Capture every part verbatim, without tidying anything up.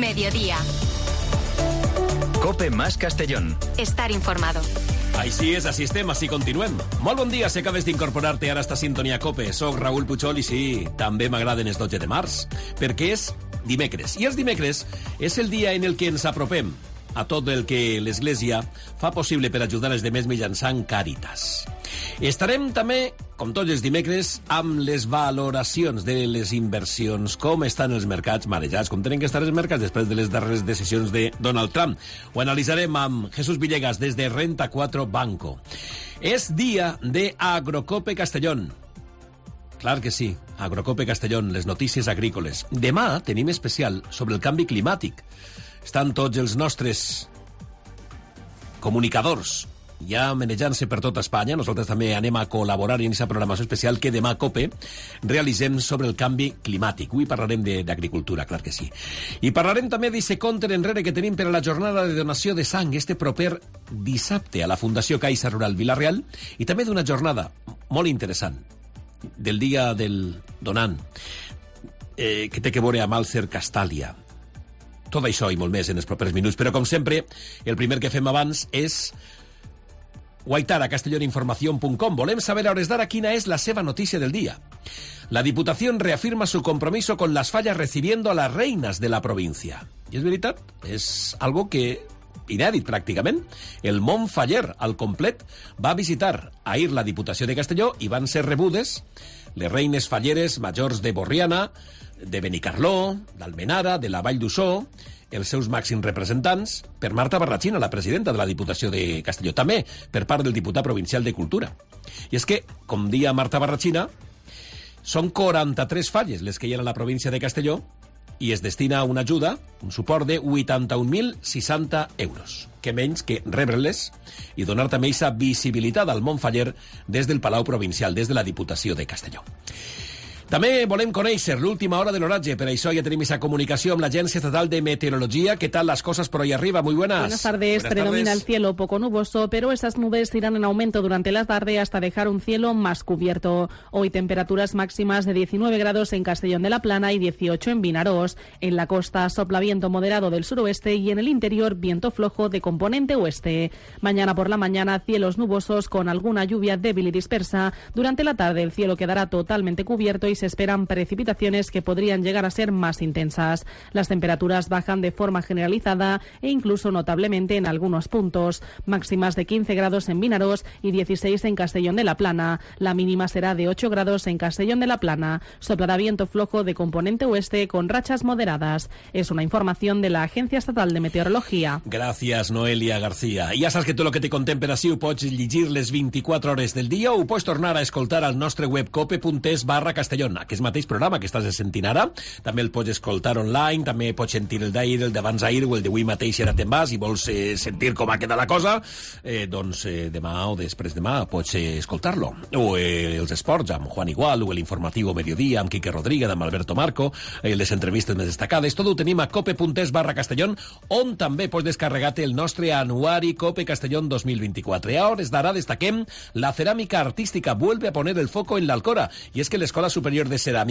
Mediodía. COPE más Castellón. Estar informado. Així és, així estem, així continuem. Molt bon dia, si acabes d'incorporar-te ara a esta sintonia COPE. Soc Raül Puchol i sí, també m'agraden els dotze de març, perquè és dimecres. I els dimecres és el dia en el que ens apropem a tot el que l'Església fa possible per ajudar els demés mitjançant Càritas. Estarem també, com tots els dimecres, amb les valoracions de les inversions, com estan els mercats marejats, com tenen que estar els mercats després de les darreres decisions de Donald Trump. Ho analitzarem amb Jesús Villegas des de Renta quatre Banco. És dia de Agrocope Castellón. Clar que sí, Agrocope Castellón, les notícies agrícoles. Demà tenim especial sobre el canvi climàtic. Estan tots els nostres comunicadors ja manejant-se per tota Espanya. Nosaltres també anem a col·laborar en aquesta programació especial que demà a COPE realitzem sobre el canvi climàtic. Avui parlarem d'agricultura, clar que sí. I parlarem també d'aquest compte enrere que tenim per a la jornada de donació de sang este proper dissabte a la Fundació Caixa Rural Vila-real, i també d'una jornada molt interessant del dia del donant, eh, que té que veure amb Alcer Castàlia. Tot això i molt més en els propers minuts, però com sempre, el primer que fem abans és guaitar a castelloninformación punt com. Volem saber a hores d'ara quina és la seva notícia del dia. La Diputación reafirma su compromiso con las fallas recibiendo a las reinas de la provincia. I és veritat, és algo que inèdit pràcticament. El món faller al complet va visitar ahir la Diputació de Castelló i van ser rebudes les reines falleres majors de Borriana, de Benicarló, d'Almenara, de la Vall d'Uixó, els seus màxims representants, per Marta Barrachina, la presidenta de la Diputació de Castelló, també per part del diputat provincial de Cultura. I és que, com dia Marta Barrachina, són quaranta-tres falles les que hi ha a la província de Castelló i es destina una ajuda, un suport de vuitanta-un mil seixanta euros. Que menys que rebre-les i donar també aquesta visibilitat al món faller des del Palau Provincial, des de la Diputació de Castelló. També volem conèixer l'última hora de l'oratge. Per això ya tenemos esa comunicación amb l'Agència Estatal de Meteorología. ¿Qué tal las cosas por ahí arriba? Muy buenas. Buenas tardes. Buenas Predomina tardes. El cielo poco nuboso, pero esas nubes irán en aumento durante la tarde hasta dejar un cielo más cubierto. Hoy temperaturas máximas de diecinueve grados en Castellón de la Plana y dieciocho en Vinarós. En la costa sopla viento moderado del suroeste y en el interior viento flojo de componente oeste. Mañana por la mañana cielos nubosos con alguna lluvia débil y dispersa. Durante la tarde el cielo quedará totalmente cubierto y se esperan precipitaciones que podrían llegar a ser más intensas. Las temperaturas bajan de forma generalizada e incluso notablemente en algunos puntos. Máximas de quince grados en Vinarós y dieciséis en Castellón de la Plana. La mínima será de ocho grados en Castellón de la Plana. Soplará viento flojo de componente oeste con rachas moderadas. Es una información de la Agencia Estatal de Meteorología. Gracias, Noelia García. I ja saps que tot el que te contem per així ho pots llegir les vint-i-quatre hores del dia o ho pots tornar a escoltar al nostre web cope.es barra Castellón. Aquest mateix programa que estàs sentint ara, també el pots escoltar online, també pots sentir el d'ahir, el d'abans ahir o el d'avui mateix si ara te'n vas i vols eh, sentir com ha quedat la cosa, eh, doncs eh, demà o després demà pots eh, escoltar-lo. O eh, els esports amb Juan Igual, o l'informatiu Mediodía amb Quique Rodríguez, amb Alberto Marco, eh, les entrevistes més destacades, tot ho tenim a cope.es barra Castellón, on també pots descarregar-te el nostre anuari Cope Castellón dos mil vint-i-quatre. A hores d'ara destaquem la ceràmica artística vuelve a poner el foco en l'Alcora, i és que l'Escola Superior de Ceràmica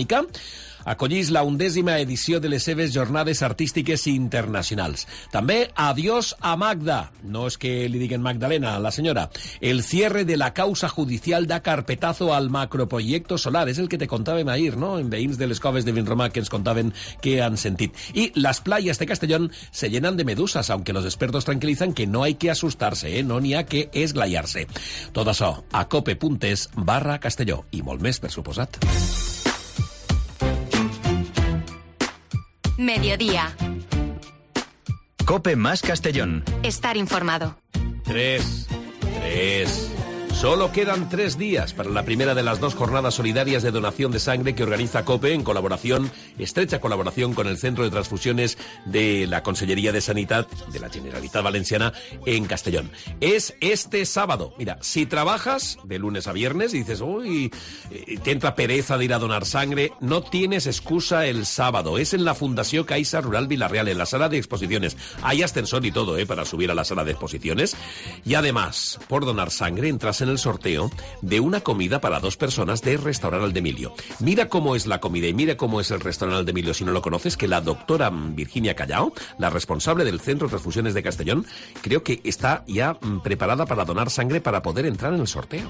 acollís la undècima edició de les seves jornades artístiques internacionals. També adiós a Magda, no és que li diguen Magdalena a la senyora. El cierre de la causa judicial da carpetazo al macroproyecto solar, és el que te contàvem ahir, no? En veïns de les coves de Vinromà que ens contaven que han sentit. Y las playas de Castellón se llenan de medusas, aunque los expertos tranquilizan que no hay que asustarse, ¿eh? No n'hi ha que esglaiar-se. Tot això a cope.es barra Castelló i molt més, per suposat. Mediodía. COPE más Castellón. Estar informado. Tres. Tres. Solo quedan tres días para la primera de las dos jornadas solidarias de donación de sangre que organiza COPE en colaboración, estrecha colaboración con el Centro de Transfusiones de la Consellería de Sanidad de la Generalitat Valenciana en Castellón. Es este sábado. Mira, si trabajas de lunes a viernes y dices, uy, te entra pereza de ir a donar sangre, no tienes excusa el sábado. Es en la Fundació Caixa Rural Vila-real, en la sala de exposiciones. Hay ascensor y todo, ¿eh?, para subir a la sala de exposiciones. Y además, por donar sangre, entras en en el sorteo de una comida para dos personas de Restaurant Aldemillo. Mira cómo es la comida y mira cómo es el Restaurant Aldemillo. Si no lo conoces, que la doctora Virginia Callao, la responsable del Centro de Transfusiones de Castellón, creo que está ya mm, preparada para donar sangre para poder entrar en el sorteo.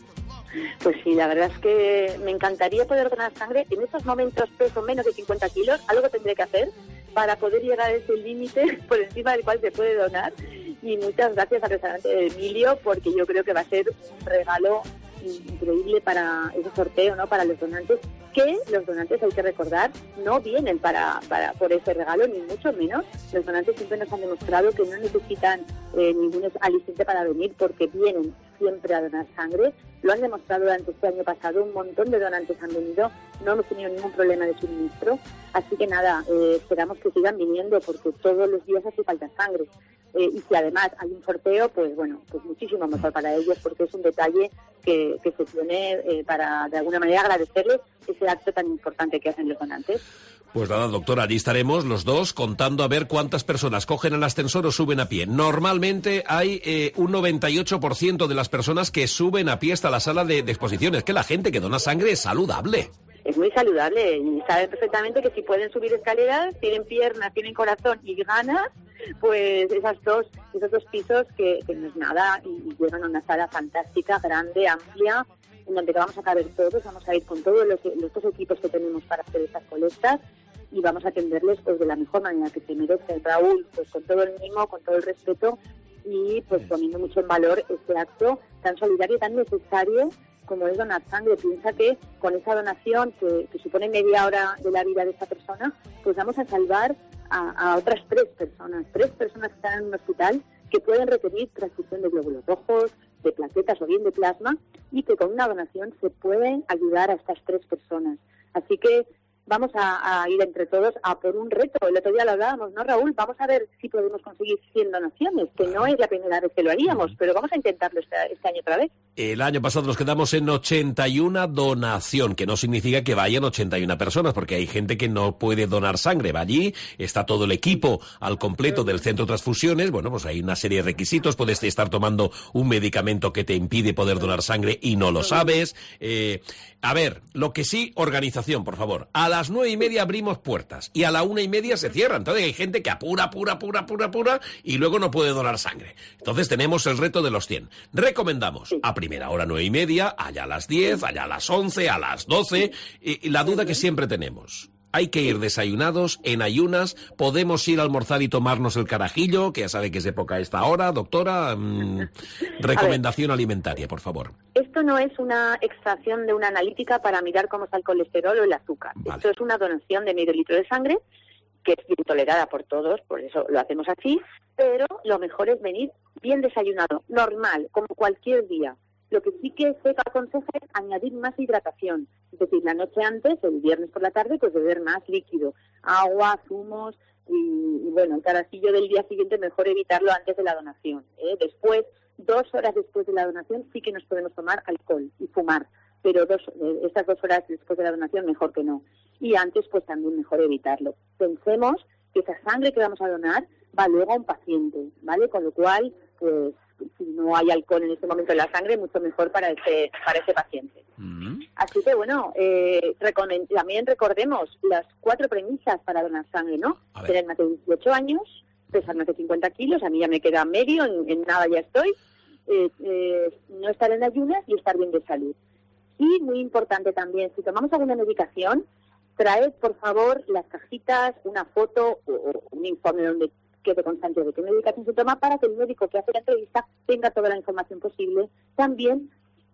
Pues sí, la verdad es que me encantaría poder donar sangre. En estos momentos peso menos de cincuenta kilos, algo tendré que hacer para poder llegar a ese límite por encima del cual se puede donar. Y muchas gracias al restaurante de Emilio, porque yo creo que va a ser un regalo increíble para ese sorteo, ¿no? Para los donantes, que los donantes, hay que recordar, no vienen para, para por ese regalo, ni mucho menos. Los donantes siempre nos han demostrado que no necesitan eh, ningún aliciente para venir, porque vienen siempre a donar sangre. Lo han demostrado durante este año pasado, un montón de donantes han venido, no hemos tenido ningún problema de suministro, así que nada, eh, esperamos que sigan viniendo, porque todos los días hace falta sangre. Eh, y si además hay un sorteo, pues bueno, pues muchísimo mejor para ellos, porque es un detalle que, que se tiene eh, para, de alguna manera, agradecerles ese acto tan importante que hacen los donantes. Pues nada, doctora, allí estaremos los dos contando a ver cuántas personas cogen el ascensor o suben a pie. Normalmente hay eh, un noventa y ocho por ciento de las personas que suben a pie hasta la sala de, de exposiciones, que la gente que dona sangre es saludable. Es muy saludable y saben perfectamente que si pueden subir escaleras, tienen piernas, tienen corazón y ganas, pues esas dos, esos dos pisos que, que no es nada, y, y llegan a una sala fantástica, grande, amplia, en donde vamos a caber todos, vamos a ir con todos los, los dos equipos que tenemos para hacer estas colectas y vamos a atenderles pues de la mejor manera que se merecen. Raúl, pues con todo el mimo, con todo el respeto y pues poniendo mucho en valor este acto tan solidario y tan necesario como es donar sangre. Piensa que con esa donación que, que supone media hora de la vida de esa persona, pues vamos a salvar a, a otras tres personas, tres personas que están en un hospital que pueden requerir transfusión de glóbulos rojos, de plaquetas o bien de plasma, y que con una donación se pueden ayudar a estas tres personas. Así que vamos a, a ir entre todos a por un reto. El otro día lo hablábamos, ¿no, Raúl? Vamos a ver si podemos conseguir cien donaciones, que no es la primera vez que lo haríamos, pero vamos a intentarlo este, este año otra vez. El año pasado nos quedamos en ochenta y una donación, que no significa que vayan ochenta y una personas, porque hay gente que no puede donar sangre. Va allí, está todo el equipo al completo del Centro de Transfusiones. Bueno, pues hay una serie de requisitos. Puedes estar tomando un medicamento que te impide poder donar sangre y no lo sabes. Eh, a ver, lo que sí, organización, por favor. A las nueve y media abrimos puertas y a la una y media se cierran. Entonces hay gente que apura, apura, apura, apura, apura y luego no puede donar sangre. Entonces tenemos el reto de los cien. Recomendamos a primera hora nueve y media, allá a las diez, allá a las once, a las doce. Y, y la duda que siempre tenemos. Hay que ir desayunados, en ayunas, podemos ir a almorzar y tomarnos el carajillo, que ya sabe que es época esta hora, doctora. Mmm, recomendación alimentaria, por favor. Esto no es una extracción de una analítica para mirar cómo está el colesterol o el azúcar. Vale. Esto es una donación de medio litro de sangre, que es bien tolerada por todos, por eso lo hacemos así, pero lo mejor es venir bien desayunado, normal, como cualquier día. Lo que sí que se aconseja es añadir más hidratación. Es decir, la noche antes, el viernes por la tarde, pues beber más líquido. Agua, zumos y, y bueno, el carajillo del día siguiente mejor evitarlo antes de la donación. ¿eh? Después, dos horas después de la donación, sí que nos podemos tomar alcohol y fumar. Pero dos, eh, estas dos horas después de la donación, mejor que no. Y antes, pues también mejor evitarlo. Pensemos que esa sangre que vamos a donar va luego a un paciente, ¿vale? Con lo cual, pues, si no hay alcohol en este momento en la sangre, mucho mejor para ese para ese paciente. Uh-huh. Así que, bueno, eh, recomend- también recordemos las cuatro premisas para donar sangre, ¿no? Tener más de dieciocho años, pesar más de cincuenta kilos, a mí ya me queda medio, en, en nada ya estoy, eh, eh, no estar en ayunas y estar bien de salud. Y muy importante también, si tomamos alguna medicación, traed, por favor, las cajitas, una foto o, o un informe donde quede constante de qué medicación se toma, para que el médico que hace la entrevista tenga toda la información posible. También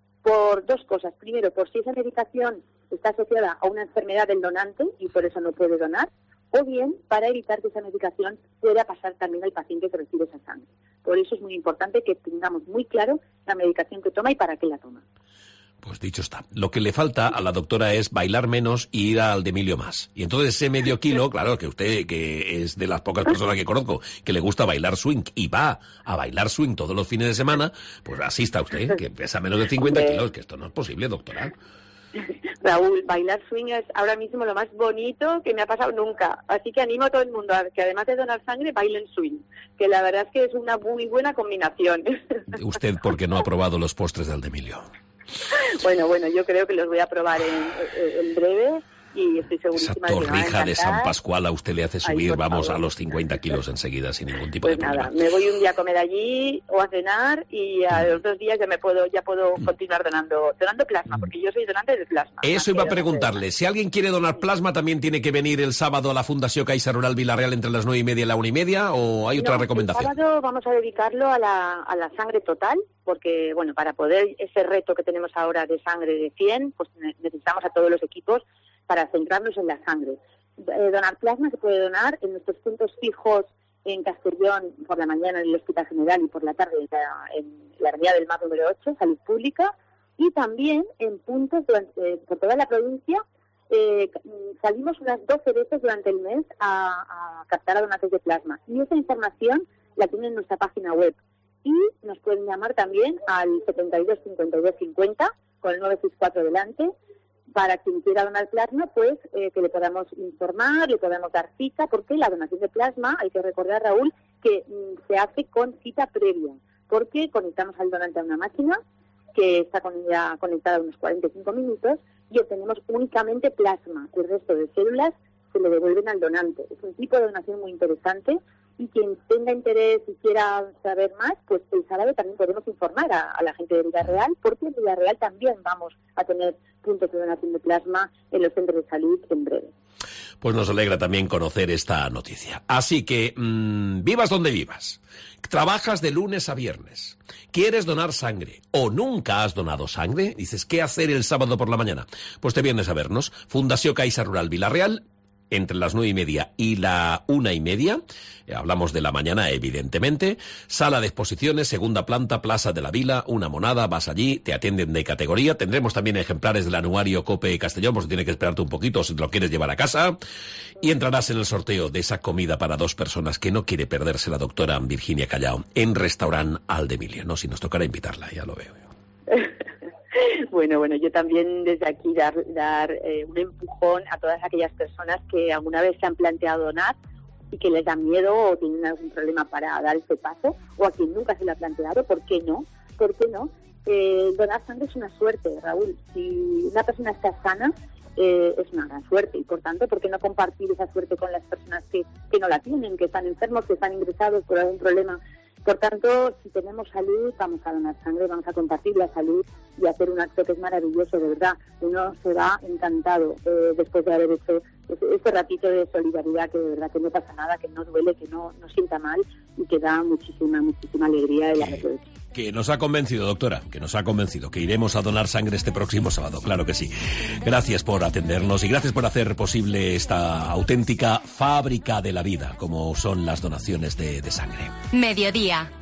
por dos cosas. Primero, por si esa medicación está asociada a una enfermedad del donante y por eso no puede donar, o bien para evitar que esa medicación pueda pasar también al paciente que recibe esa sangre. Por eso es muy importante que tengamos muy claro la medicación que toma y para qué la toma. Pues dicho está. Lo que le falta a la doctora es bailar menos y ir al Aldemillo más. Y entonces ese medio kilo, claro, que usted, que es de las pocas personas que conozco que le gusta bailar swing y va a bailar swing todos los fines de semana, pues asista usted, que pesa menos de cincuenta kilos, que esto no es posible, doctora. Raúl, bailar swing es ahora mismo lo más bonito que me ha pasado nunca. Así que animo a todo el mundo a que además de donar sangre, bailen swing. Que la verdad es que es una muy buena combinación. Usted porque no ha probado los postres del Emilio. Bueno, bueno, yo creo que los voy a probar en, en breve. Y estoy segurísima Esa torrija de San Pascual a usted le hace subir, Ay, vamos, favor. a los cincuenta kilos enseguida sin ningún tipo pues de nada, problema. Me voy un día a comer allí o a cenar y a los dos días ya me puedo ya puedo continuar donando donando plasma, porque yo soy donante de plasma. Eso iba a preguntarle. Si alguien quiere donar plasma, ¿también tiene que venir el sábado a la Fundación Caixa Rural Villarreal entre las nueve y media y la una y media o hay otra no, recomendación? El sábado vamos a dedicarlo a la, a la sangre total, porque bueno, para poder ese reto que tenemos ahora de sangre de cien, pues necesitamos a todos los equipos para centrarnos en la sangre. Eh, donar plasma se puede donar en nuestros puntos fijos en Castellón por la mañana en el Hospital General y por la tarde en la, en la Avenida del Mar número ocho, Salud Pública, y también en puntos durante, por toda la provincia. Eh, salimos unas doce veces durante el mes a, a captar a donantes de plasma. Y esa información la tienen en nuestra página web. Y nos pueden llamar también al setenta y dos cincuenta y dos cincuenta con el nueve seis cuatro delante, para quien quiera donar plasma, pues eh, que le podamos informar, le podamos dar cita, porque la donación de plasma, hay que recordar, Raúl, que mm, se hace con cita previa, porque conectamos al donante a una máquina que está con ella conectada unos cuarenta y cinco minutos y obtenemos únicamente plasma. El resto de células se le devuelven al donante. Es un tipo de donación muy interesante y quien tenga interés y quiera saber más, pues el sábado también podemos informar a, a la gente de Villarreal, porque en Villarreal también vamos a tener puntos de donación de plasma en los centros de salud en breve. Pues nos alegra también conocer esta noticia. Así que, mmm, vivas donde vivas, trabajas de lunes a viernes, quieres donar sangre o nunca has donado sangre, dices, ¿qué hacer el sábado por la mañana? Pues te vienes a vernos, Fundación Caixa Rural Villarreal, entre las nueve y media y la una y media, eh, hablamos de la mañana evidentemente, sala de exposiciones, segunda planta, Plaza de la Vila, una monada, vas allí, te atienden de categoría, tendremos también ejemplares del anuario COPE Castellón, pues tienes que esperarte un poquito si te lo quieres llevar a casa, y entrarás en el sorteo de esa comida para dos personas que no quiere perderse la doctora Virginia Callao en Restaurant Aldemilio, no, si nos tocará invitarla, ya lo veo. Bueno, bueno, yo también desde aquí dar, dar eh, un empujón a todas aquellas personas que alguna vez se han planteado donar y que les da miedo o tienen algún problema para dar este paso, o a quien nunca se lo ha planteado, ¿por qué no? ¿Por qué no? Eh, donar sangre es una suerte, Raúl. Si una persona está sana, eh, es una gran suerte y por tanto, ¿por qué no compartir esa suerte con las personas que, que no la tienen, que están enfermos, que están ingresados por algún problema? Por tanto, si tenemos salud, vamos a donar sangre, vamos a compartir la salud y hacer un acto que es maravilloso, de verdad. Uno se va encantado eh, después de haber hecho este ratito de solidaridad, que de verdad que no pasa nada, que no duele, que no, no sienta mal y que da muchísima, muchísima alegría el haberlo hecho. Que nos ha convencido, doctora, que nos ha convencido, que iremos a donar sangre este próximo sábado, claro que sí. Gracias por atendernos y gracias por hacer posible esta auténtica fábrica de la vida, como son las donaciones de, de sangre. Mediodía.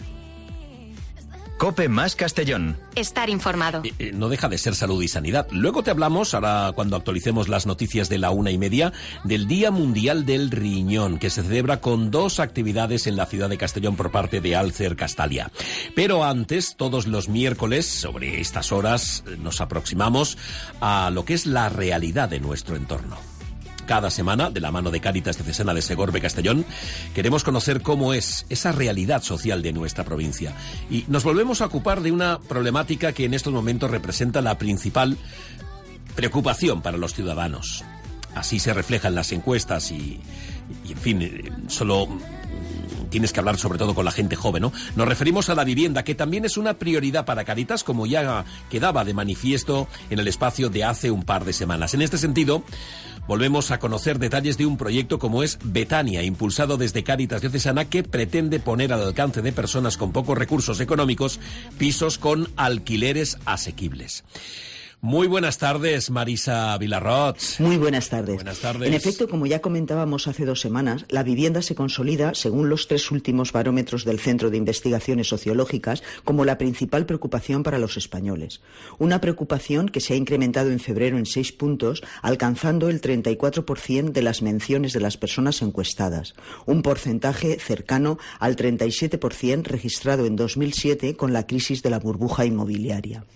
COPE más Castellón. Estar informado. Eh, eh, no deja de ser salud y sanidad. Luego te hablamos, ahora cuando actualicemos las noticias de la una y media, del Día Mundial del Riñón, que se celebra con dos actividades en la ciudad de Castellón por parte de Alcer Castalia. Pero antes, todos los miércoles, sobre estas horas, nos aproximamos a lo que es la realidad de nuestro entorno. Cada semana, de la mano de Cáritas Diocesana de Segorbe Castellón, queremos conocer cómo es esa realidad social de nuestra provincia. Y nos volvemos a ocupar de una problemática que en estos momentos representa la principal preocupación para los ciudadanos. Así se refleja en las encuestas y, y en fin, solo tienes que hablar sobre todo con la gente joven, ¿no? Nos referimos a la vivienda, que también es una prioridad para Cáritas, como ya quedaba de manifiesto en el espacio de hace un par de semanas. En este sentido, volvemos a conocer detalles de un proyecto como es Betania, impulsado desde Cáritas Diocesana, que pretende poner al alcance de personas con pocos recursos económicos pisos con alquileres asequibles. Muy buenas tardes, Marisa Vilarrot. Muy buenas tardes. Buenas tardes. En efecto, como ya comentábamos hace dos semanas, la vivienda se consolida, según los tres últimos barómetros del Centro de Investigaciones Sociológicas, como la principal preocupación para los españoles. Una preocupación que se ha incrementado en febrero en seis puntos, alcanzando el treinta y cuatro por ciento de las menciones de las personas encuestadas, un porcentaje cercano al treinta y siete por ciento registrado en dos mil siete con la crisis de la burbuja inmobiliaria.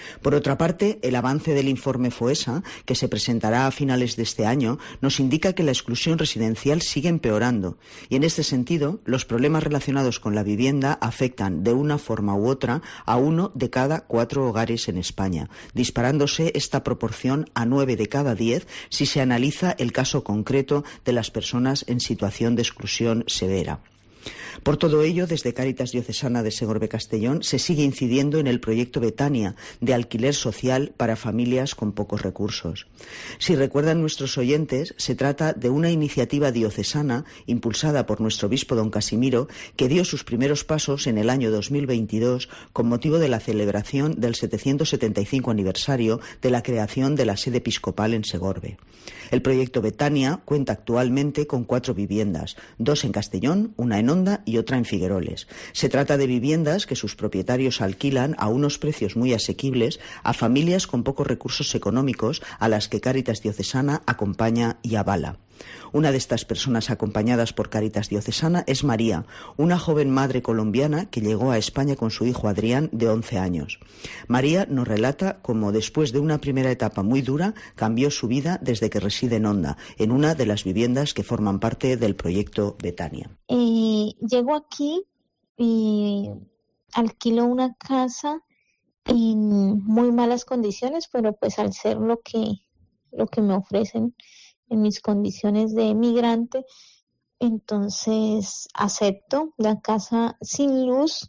Por otra parte, el avance del informe FOESA, que se presentará a finales de este año, nos indica que la exclusión residencial sigue empeorando y, en este sentido, los problemas relacionados con la vivienda afectan de una forma u otra a uno de cada cuatro hogares en España, disparándose esta proporción a nueve de cada diez si se analiza el caso concreto de las personas en situación de exclusión severa. Por todo ello, desde Cáritas Diocesana de Segorbe-Castellón se sigue incidiendo en el proyecto Betania, de alquiler social para familias con pocos recursos. Si recuerdan nuestros oyentes, se trata de una iniciativa diocesana impulsada por nuestro obispo don Casimiro, que dio sus primeros pasos en el año dos mil veintidós con motivo de la celebración del setecientos setenta y cinco aniversario de la creación de la sede episcopal en Segorbe. El proyecto Betania cuenta actualmente con cuatro viviendas, dos en Castellón, una en Onda y otra en Figueroles. Se trata de viviendas que sus propietarios alquilan a unos precios muy asequibles a familias con pocos recursos económicos a las que Cáritas Diocesana acompaña y avala. Una de estas personas acompañadas por Cáritas Diocesana es María, una joven madre colombiana que llegó a España con su hijo Adrián, de once años. María nos relata cómo, después de una primera etapa muy dura, cambió su vida desde que reside en Onda, en una de las viviendas que forman parte del proyecto Betania. Eh, llego aquí y alquilo una casa en muy malas condiciones, pero pues al ser lo que, lo que me ofrecen en mis condiciones de migrante, entonces acepto la casa sin luz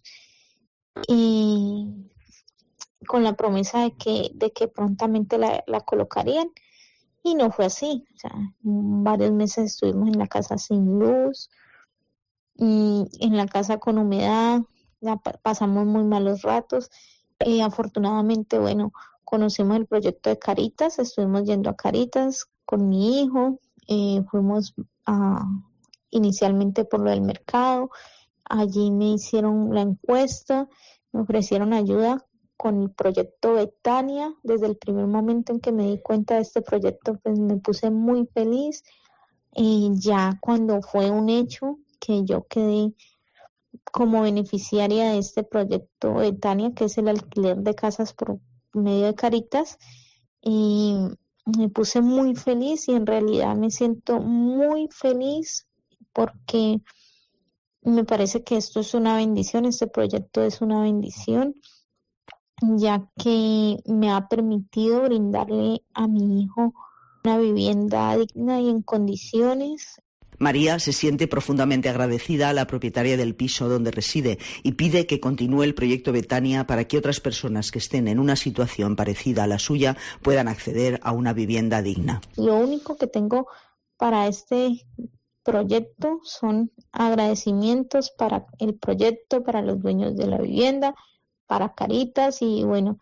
y con la promesa de que, de que prontamente la, la colocarían, y no fue así. O sea, varios meses estuvimos en la casa sin luz, y en la casa con humedad, ya pasamos muy malos ratos. Eh, afortunadamente, bueno, conocimos el proyecto de Cáritas, estuvimos yendo a Cáritas con mi hijo, eh, fuimos a, inicialmente por lo del mercado, allí me hicieron la encuesta, me ofrecieron ayuda con el proyecto Betania. Desde el primer momento en que me di cuenta de este proyecto, pues me puse muy feliz, y ya cuando fue un hecho que yo quedé como beneficiaria de este proyecto Betania, que es el alquiler de casas por medio de Cáritas, y me puse muy feliz, y en realidad me siento muy feliz porque me parece que esto es una bendición, este proyecto es una bendición, ya que me ha permitido brindarle a mi hijo una vivienda digna y en condiciones. María se siente profundamente agradecida a la propietaria del piso donde reside y pide que continúe el proyecto Betania para que otras personas que estén en una situación parecida a la suya puedan acceder a una vivienda digna. Lo único que tengo para este proyecto son agradecimientos para el proyecto, para los dueños de la vivienda, para Cáritas y bueno,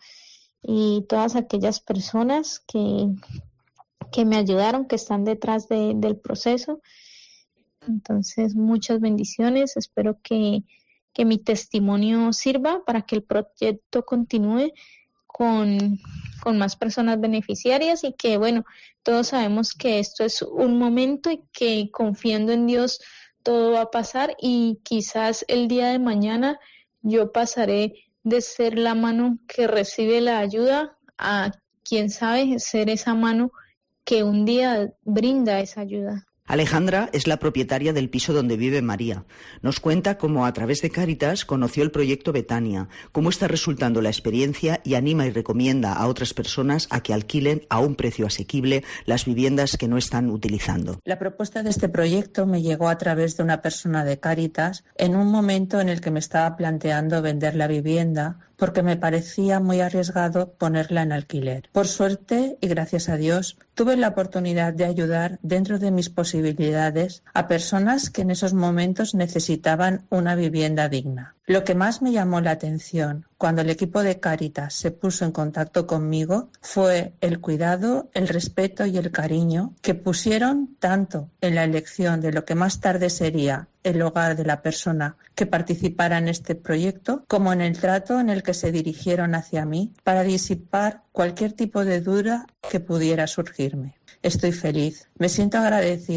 y todas aquellas personas que, que me ayudaron, que están detrás de, del proceso. Entonces, muchas bendiciones. Espero que, que mi testimonio sirva para que el proyecto continúe con, con más personas beneficiarias, y que, bueno, todos sabemos que esto es un momento y que confiando en Dios todo va a pasar, y quizás el día de mañana yo pasaré de ser la mano que recibe la ayuda a, quién sabe, ser esa mano que un día brinda esa ayuda. Alejandra es la propietaria del piso donde vive María. Nos cuenta cómo a través de Cáritas conoció el proyecto Betania, cómo está resultando la experiencia, y anima y recomienda a otras personas a que alquilen a un precio asequible las viviendas que no están utilizando. La propuesta de este proyecto me llegó a través de una persona de Cáritas en un momento en el que me estaba planteando vender la vivienda porque me parecía muy arriesgado ponerla en alquiler. Por suerte y gracias a Dios, tuve la oportunidad de ayudar dentro de mis posibilidades a personas que en esos momentos necesitaban una vivienda digna. Lo que más me llamó la atención cuando el equipo de Cáritas se puso en contacto conmigo fue el cuidado, el respeto y el cariño que pusieron tanto en la elección de lo que más tarde sería el hogar de la persona que participara en este proyecto, como en el trato en el que se dirigieron hacia mí para disipar cualquier tipo de duda que pudiera surgirme. Estoy feliz, me siento agradecida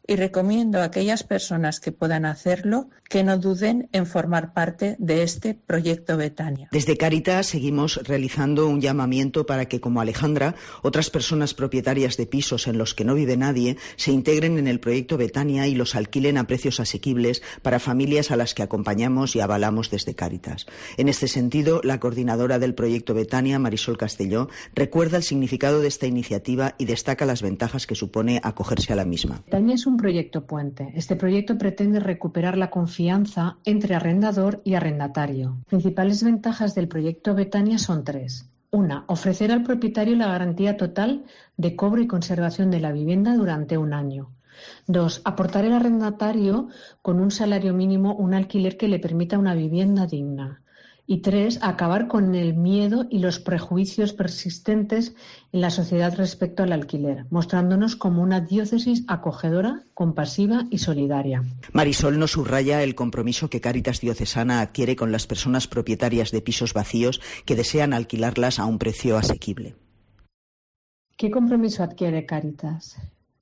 y recomiendo a aquellas personas que puedan hacerlo que no duden en formar parte de este proyecto Betania. Desde Cáritas seguimos realizando un llamamiento para que, como Alejandra, otras personas propietarias de pisos en los que no vive nadie se integren en el proyecto Betania y los alquilen a precios asequibles para familias a las que acompañamos y avalamos desde Cáritas. En este sentido, la coordinadora del proyecto Betania, Marisol Castelló, recuerda el significado de esta iniciativa y destaca las ventajas que supone acogerse a la misma. Betania es un proyecto puente. Este proyecto pretende recuperar la confianza entre arrendador y arrendatario. Principales ventajas del proyecto Betania son tres. Una, ofrecer al propietario la garantía total de cobro y conservación de la vivienda durante un año. Dos, aportar al arrendatario con un salario mínimo un alquiler que le permita una vivienda digna. Y tres, acabar con el miedo y los prejuicios persistentes en la sociedad respecto al alquiler, mostrándonos como una diócesis acogedora, compasiva y solidaria. Marisol nos subraya el compromiso que Cáritas Diocesana adquiere con las personas propietarias de pisos vacíos que desean alquilarlas a un precio asequible. ¿Qué compromiso adquiere Cáritas?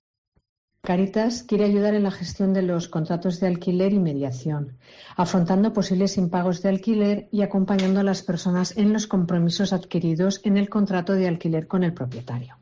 Cáritas quiere ayudar en la gestión de los contratos de alquiler y mediación, afrontando posibles impagos de alquiler y acompañando a las personas en los compromisos adquiridos en el contrato de alquiler con el propietario.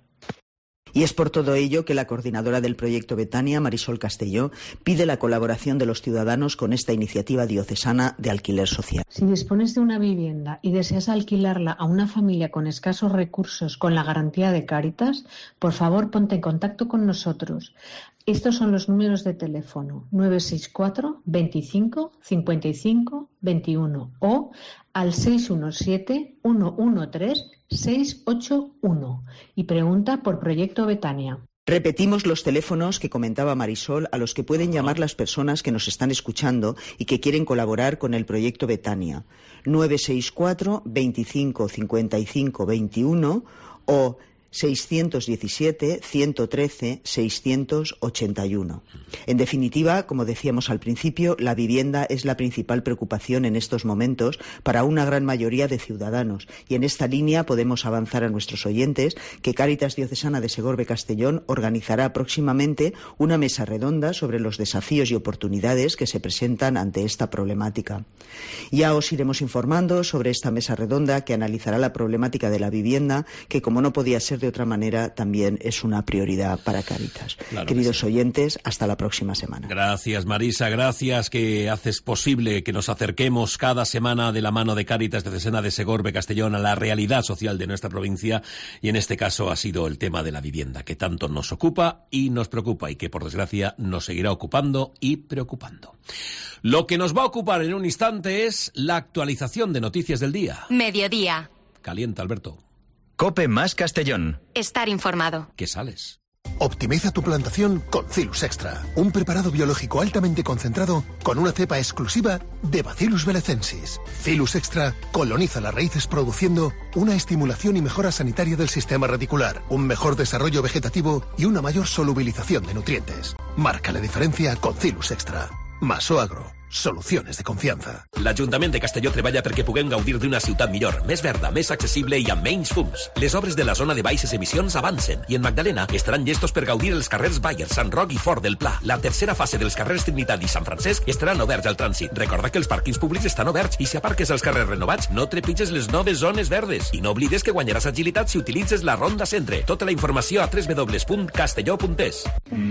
Y es por todo ello que la coordinadora del proyecto Betania, Marisol Castelló, pide la colaboración de los ciudadanos con esta iniciativa diocesana de alquiler social. Si dispones de una vivienda y deseas alquilarla a una familia con escasos recursos con la garantía de Cáritas, por favor ponte en contacto con nosotros. Estos son los números de teléfono nueve seis cuatro, veinticinco, cincuenta y cinco, veintiuno o al seis uno siete, uno uno tres, seis ocho uno y pregunta por Proyecto Betania. Repetimos los teléfonos que comentaba Marisol a los que pueden llamar las personas que nos están escuchando y que quieren colaborar con el Proyecto Betania. nueve seis cuatro, veinticinco, cincuenta y cinco, veintiuno o seiscientos diecisiete, ciento trece, seiscientos ochenta y uno. En definitiva, como decíamos al principio, la vivienda es la principal preocupación en estos momentos para una gran mayoría de ciudadanos y en esta línea podemos avanzar a nuestros oyentes que Cáritas Diocesana de Segorbe Castellón organizará próximamente una mesa redonda sobre los desafíos y oportunidades que se presentan ante esta problemática. Ya os iremos informando sobre esta mesa redonda que analizará la problemática de la vivienda, que como no podía ser de otra manera, también es una prioridad para Cáritas. Claro. Queridos sí. oyentes, hasta la próxima semana. Gracias, Marisa, gracias que haces posible que nos acerquemos cada semana de la mano de Cáritas Diocesana de Segorbe Castellón a la realidad social de nuestra provincia, y en este caso ha sido el tema de la vivienda, que tanto nos ocupa y nos preocupa y que por desgracia nos seguirá ocupando y preocupando. Lo que nos va a ocupar en un instante es la actualización de noticias del día. Mediodía. Calienta, Alberto. COPE más Castellón. Estar informado. ¿Qué sales? Optimiza tu plantación con Cilus Extra, un preparado biológico altamente concentrado con una cepa exclusiva de Bacillus belecensis. Cilus Extra coloniza las raíces produciendo una estimulación y mejora sanitaria del sistema radicular, un mejor desarrollo vegetativo y una mayor solubilización de nutrientes. Marca la diferencia con Cilus Extra. Masoagro. Soluciones de confiança. L'Ajuntament de Castelló treballa perquè puguem gaudir d'una ciutat millor, més verda, més accessible i amb menys fums. Les obres de la zona de baixes emissions avancen i en Magdalena estaran llestos per gaudir els carrers Bayer, Sant Roc i Fort del Pla. La tercera fase dels carrers Trinitat i Sant Francesc estaran oberts al trànsit. Recorda que els pàrquings públics estan oberts i si aparques als carrers renovats no trepitges les noves zones verdes. I no oblides que guanyaràs agilitat si utilitzes la Ronda Centre. Tota la informació a doble u doble u doble u punt castelló punt es.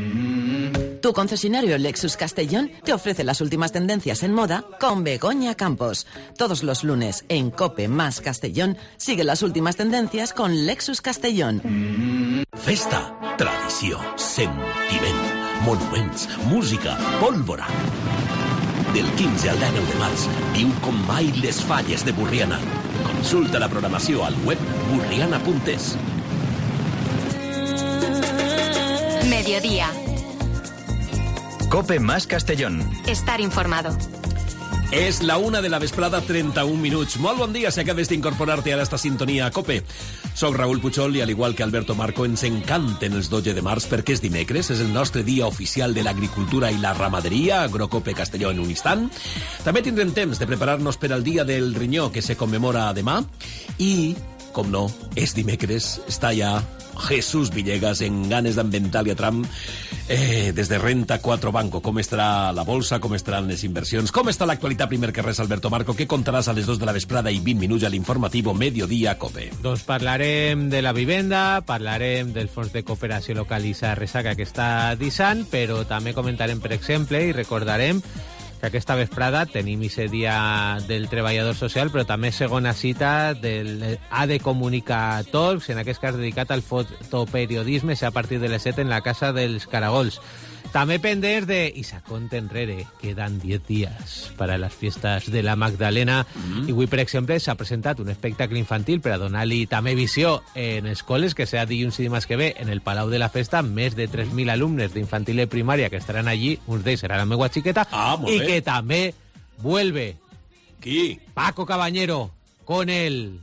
Tu concesionario Lexus Castellón te ofrece las últimas tendencias en moda con Begoña Campos. Todos los lunes en COPE más Castellón sigue las últimas tendencias con Lexus Castellón. Festa, tradició, sentiment, monuments, música, pólvora. Del quinze al deu de març, viu com mai les falles de Borriana. Consulta la programació al web burriana punt es. Mediodía. COPE más Castellón. Estar informado. És la una de la vesprada, trenta-un minuts. Molt bon dia si acabes d'incorporar-te a esta sintonia a COPE. Soc Raúl Puchol i, al igual que Alberto Marco, ens encanten els dotze de març perquè és dimecres, és el nostre dia oficial de l'agricultura i la ramaderia, Agrocope Castelló en un instant. També tindrem temps de preparar-nos per al dia del rinyó que se commemora demà i, com no, és dimecres, està ja Jesús Villegas, en Ganes d'Ambiental i Tram, eh, des de Renta quatre Banco. Com estarà la bolsa, com estaran les inversions, com està l'actualitat? Primer que res, Alberto Marco, què contaràs a les dos de la vesprada i vint minuts a l'informatiu Mediodía Cope? Doncs parlarem de la vivenda, parlarem del fons de cooperació local Isa Resaca que està dissant, però també comentarem, per exemple, i recordarem que aquesta vesprada tenim ese dia del treballador social, però també segona cita del A D Comunica Talks, en aquest cas dedicat al fotoperiodisme, a partir de les set en la Casa dels Caragols. També pendents de Isa Conte enrere, quedan diez días para las fiestas de la Magdalena, mm-hmm. i avui, per exemple, s'ha presentat un espectacle infantil per a donar-li també visió en escoles, que serà dilluns i dimarts que ve en el Palau de la Festa, més de tres mil alumnes d'infantil i primària que estaran allí, uns d'ells serà la meva xiqueta, ah, i que també vuelve qui? Paco Cabañero con el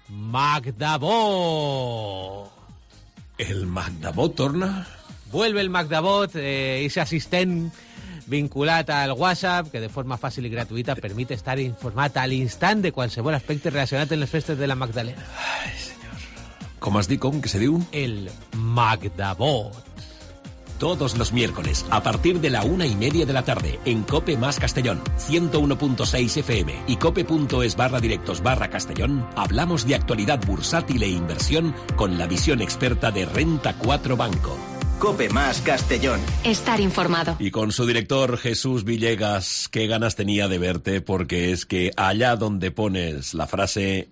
Magdabot. El Magdabot torna? Vuelve el Magdabot, eh, ese asistent vinculat al WhatsApp, que de forma fàcil i gratuïta permet estar informat a l'instant de qualsevol aspecte relacionat amb les festes de la Magdalena. Ai, senyor. Com has dit, com que se diu? El Magdabot. Todos los miércoles, a partir de la una y media de la tarde, en Cope Más Castellón, ciento uno punto seis F M y cope.es barra directos barra Castellón, hablamos de actualidad bursátil e inversión con la visión experta de Renta cuatro Banco. Cope Más Castellón. Estar informado. Y con su director Jesús Villegas, qué ganas tenía de verte, porque es que allá donde pones la frase...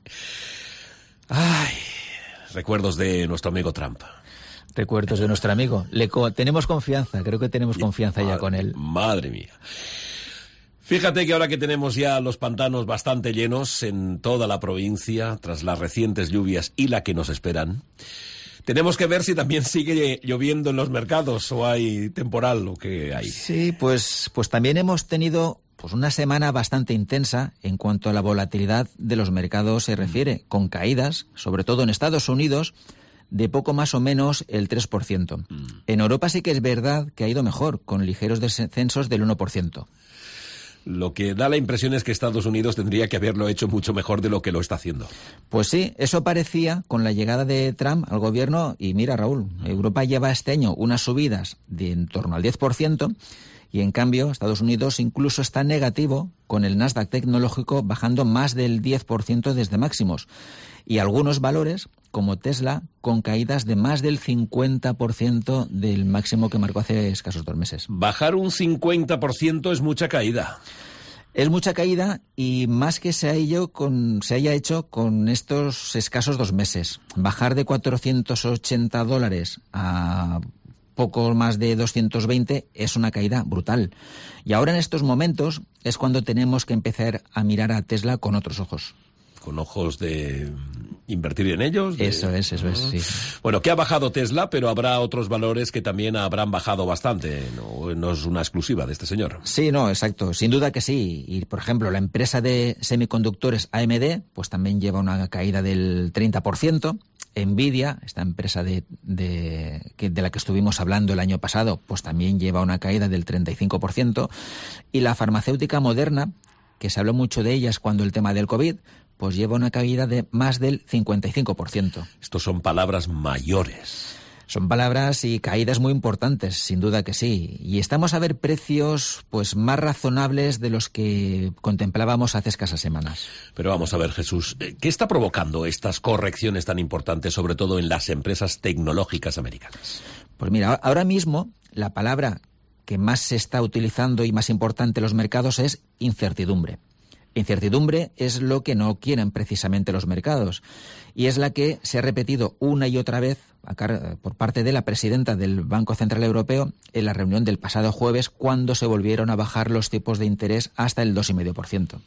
Ay, recuerdos de nuestro amigo Trump. Recuerdos de nuestro amigo. Le co- tenemos confianza, creo que tenemos confianza madre, ya con él. Madre mía. Fíjate que ahora que tenemos ya los pantanos bastante llenos en toda la provincia, tras las recientes lluvias y la que nos esperan, tenemos que ver si también sigue lloviendo en los mercados o hay temporal o qué hay. Sí, pues, pues también hemos tenido pues una semana bastante intensa en cuanto a la volatilidad de los mercados se refiere, con caídas, sobre todo en Estados Unidos, de poco más o menos el tres por ciento. Mm. En Europa sí que es verdad que ha ido mejor, con ligeros descensos del uno por ciento. Lo que da la impresión es que Estados Unidos tendría que haberlo hecho mucho mejor de lo que lo está haciendo. Pues sí, eso parecía con la llegada de Trump al gobierno. Y mira, Raúl, Europa lleva este año unas subidas de en torno al diez por ciento y en cambio Estados Unidos incluso está negativo, con el Nasdaq tecnológico bajando más del diez por ciento desde máximos. Y algunos valores, como Tesla, con caídas de más del cincuenta por ciento del máximo que marcó hace escasos dos meses. Bajar un cincuenta por ciento es mucha caída. Es mucha caída y más que se, ha ello con, se haya hecho con estos escasos dos meses. Bajar de cuatrocientos ochenta dólares a poco más de doscientos veinte es una caída brutal. Y ahora en estos momentos es cuando tenemos que empezar a mirar a Tesla con otros ojos. Con ojos de invertir en ellos. De... Eso es, eso es, sí. Bueno, que ha bajado Tesla, pero habrá otros valores que también habrán bajado bastante. No, no es una exclusiva de este señor. Sí, no, exacto. Sin duda que sí. Y, por ejemplo, la empresa de semiconductores A M D, pues también lleva una caída del treinta por ciento. Nvidia, esta empresa de, de, de la que estuvimos hablando el año pasado, pues también lleva una caída del treinta y cinco por ciento. Y la farmacéutica Moderna, que se habló mucho de ellas cuando el tema del COVID, pues lleva una caída de más del cincuenta y cinco por ciento. Estos son palabras mayores. Son palabras y caídas muy importantes, sin duda que sí. Y estamos a ver precios pues más razonables de los que contemplábamos hace escasas semanas. Pero vamos a ver, Jesús, ¿qué está provocando estas correcciones tan importantes, sobre todo en las empresas tecnológicas americanas? Pues mira, ahora mismo la palabra que más se está utilizando y más importante en los mercados es incertidumbre. Incertidumbre es lo que no quieren precisamente los mercados y es la que se ha repetido una y otra vez por parte de la presidenta del Banco Central Europeo en la reunión del pasado jueves, cuando se volvieron a bajar los tipos de interés hasta el dos coma cinco por ciento.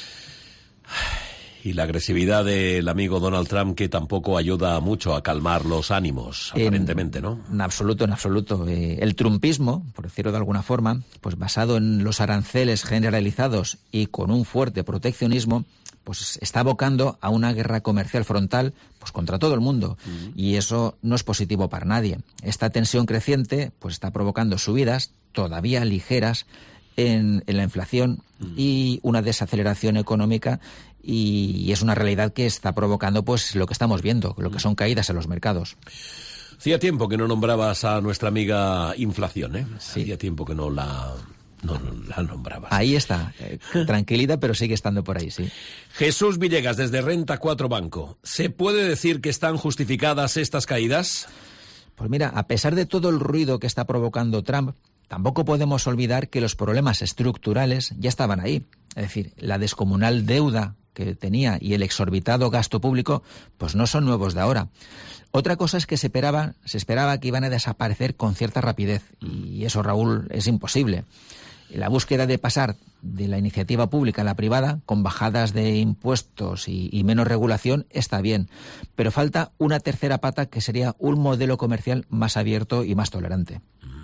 Y la agresividad del amigo Donald Trump, que tampoco ayuda mucho a calmar los ánimos, aparentemente, en, ¿no? En absoluto, en absoluto. Eh, el trumpismo, por decirlo de alguna forma, pues basado en los aranceles generalizados y con un fuerte proteccionismo, pues está abocando a una guerra comercial frontal pues contra todo el mundo. Uh-huh. Y eso no es positivo para nadie. Esta tensión creciente pues está provocando subidas todavía ligeras en, en la inflación mm. y una desaceleración económica, y es una realidad que está provocando pues lo que estamos viendo, lo que son caídas en los mercados. Hacía tiempo que no nombrabas a nuestra amiga inflación, ¿eh? Sí. Hacía tiempo que no la... No, no la nombrabas. Ahí está, eh, tranquilita, pero sigue estando por ahí, sí. Jesús Villegas, desde Renta cuatro Banco. ¿Se puede decir que están justificadas estas caídas? Pues mira, a pesar de todo el ruido que está provocando Trump, tampoco podemos olvidar que los problemas estructurales ya estaban ahí. Es decir, la descomunal deuda que tenía y el exorbitado gasto público, pues no son nuevos de ahora. Otra cosa es que se esperaba, se esperaba que iban a desaparecer con cierta rapidez, y eso, Raúl, es imposible. La búsqueda de pasar de la iniciativa pública a la privada, con bajadas de impuestos y, y menos regulación, está bien. Pero falta una tercera pata, que sería un modelo comercial más abierto y más tolerante.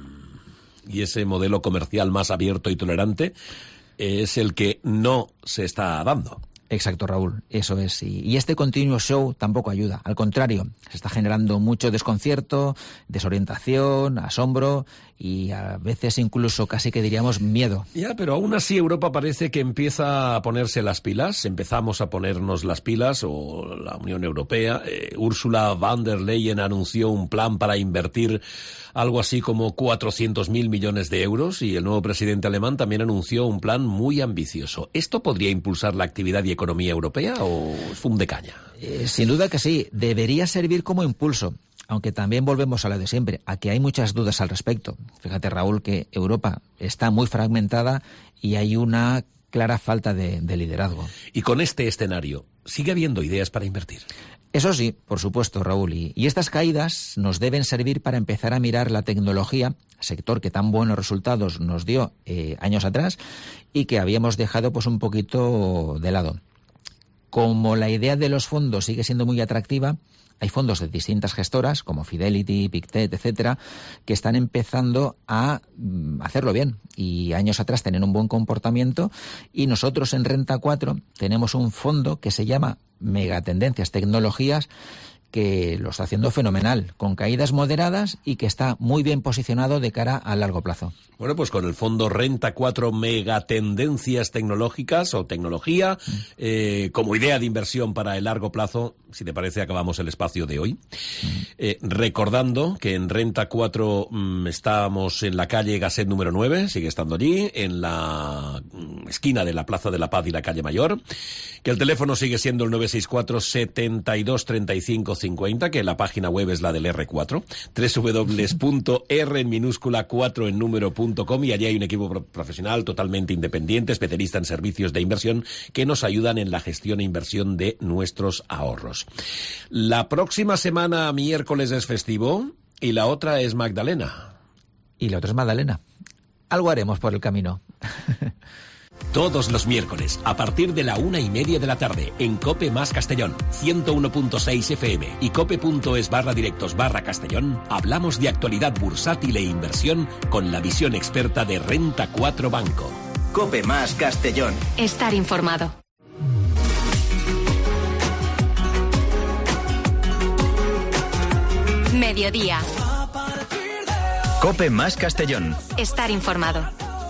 Y ese modelo comercial más abierto y tolerante es el que no se está dando. Exacto, Raúl, eso es. Y, y este continuo show tampoco ayuda. Al contrario, se está generando mucho desconcierto, desorientación, asombro y a veces incluso casi que diríamos miedo. Ya, pero aún así Europa parece que empieza a ponerse las pilas. Empezamos a ponernos las pilas, o la Unión Europea. Eh, Ursula von der Leyen anunció un plan para invertir algo así como cuatrocientos mil millones de euros, y el nuevo presidente alemán también anunció un plan muy ambicioso. ¿Esto podría impulsar la actividad y economía europea o fue un de caña? Eh, sin duda que sí, debería servir como impulso, aunque también volvemos a lo de siempre, a que hay muchas dudas al respecto. Fíjate, Raúl, que Europa está muy fragmentada y hay una clara falta de, de liderazgo. Y con este escenario, ¿sigue habiendo ideas para invertir? Eso sí, por supuesto, Raúl, y, y estas caídas nos deben servir para empezar a mirar la tecnología, sector que tan buenos resultados nos dio eh, años atrás y que habíamos dejado pues un poquito de lado. Como la idea de los fondos sigue siendo muy atractiva, hay fondos de distintas gestoras, como Fidelity, Pictet, etcétera, que están empezando a mm, hacerlo bien. Y años atrás tenían un buen comportamiento, y nosotros en Renta cuatro tenemos un fondo que se llama Megatendencias Tecnologías, que lo está haciendo fenomenal, con caídas moderadas y que está muy bien posicionado de cara a largo plazo. Bueno, pues con el fondo Renta cuatro Megatendencias Tecnológicas o Tecnología, mm. eh, como idea de inversión para el largo plazo, si te parece, acabamos el espacio de hoy. Mm. Eh, recordando que en Renta cuatro mm, estamos en la calle Gasset número nueve, sigue estando allí, en la mm, esquina de la Plaza de la Paz y la calle Mayor, que el teléfono sigue siendo el nueve seis cuatro, setenta y dos, treinta y cinco, cincuenta, que la página web es la del erre cuatro, doble u doble u doble u punto r en minúscula cuatro en número punto com, y allí hay un equipo pro- profesional totalmente independiente, especialista en servicios de inversión, que nos ayudan en la gestión e inversión de nuestros ahorros. La próxima semana, miércoles, es festivo, y la otra es Magdalena. Y la otra es Magdalena. Algo haremos por el camino. Todos los miércoles, a partir de la una y media de la tarde, en COPE más Castellón, ciento uno punto seis F M y cope.es barra directos barra Castellón, hablamos de actualidad bursátil e inversión con la visión experta de Renta cuatro Banco. COPE más Castellón. Estar informado. Mediodía. COPE más Castellón. Estar informado.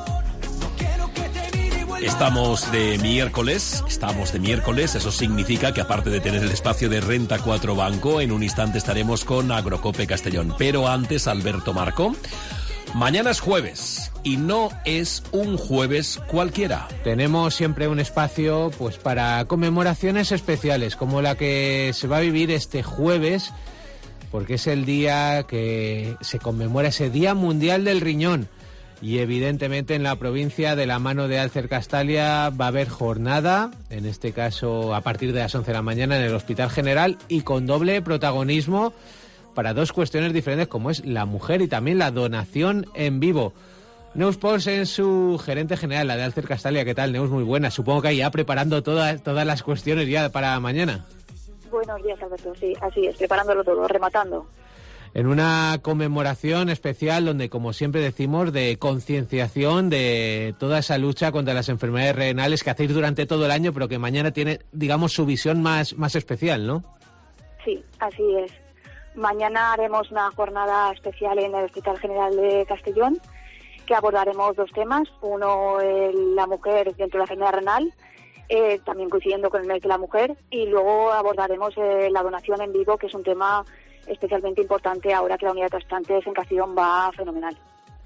Estamos de miércoles, estamos de miércoles, eso significa que aparte de tener el espacio de Renta cuatro Banco, en un instante estaremos con Agrocope Castellón. Pero antes, Alberto Marco, mañana es jueves y no es un jueves cualquiera. Tenemos siempre un espacio pues para conmemoraciones especiales, como la que se va a vivir este jueves, porque es el día que se conmemora ese Día Mundial del Riñón. Y evidentemente en la provincia de la mano de Alcer Castalia va a haber jornada, en este caso a partir de las once de la mañana en el Hospital General, y con doble protagonismo para dos cuestiones diferentes, como es la mujer y también la donación en vivo. Neus Pons es su gerente general, la de Alcer Castalia. ¿Qué tal, Neus? Muy buena. Supongo que ahí ya preparando todas, todas las cuestiones ya para mañana. Buenos días, Alberto. Sí, así es, preparándolo todo, rematando. En una conmemoración especial donde, como siempre decimos, de concienciación de toda esa lucha contra las enfermedades renales que hacéis durante todo el año, pero que mañana tiene, digamos, su visión más, más especial, ¿no? Sí, así es. Mañana haremos una jornada especial en el Hospital General de Castellón que abordaremos dos temas. Uno, eh, la mujer dentro de la enfermedad renal, eh, también coincidiendo con el mes de la mujer, y luego abordaremos eh, la donación en vivo, que es un tema especialmente importante ahora que la unidad de trasplantes en Castellón va fenomenal.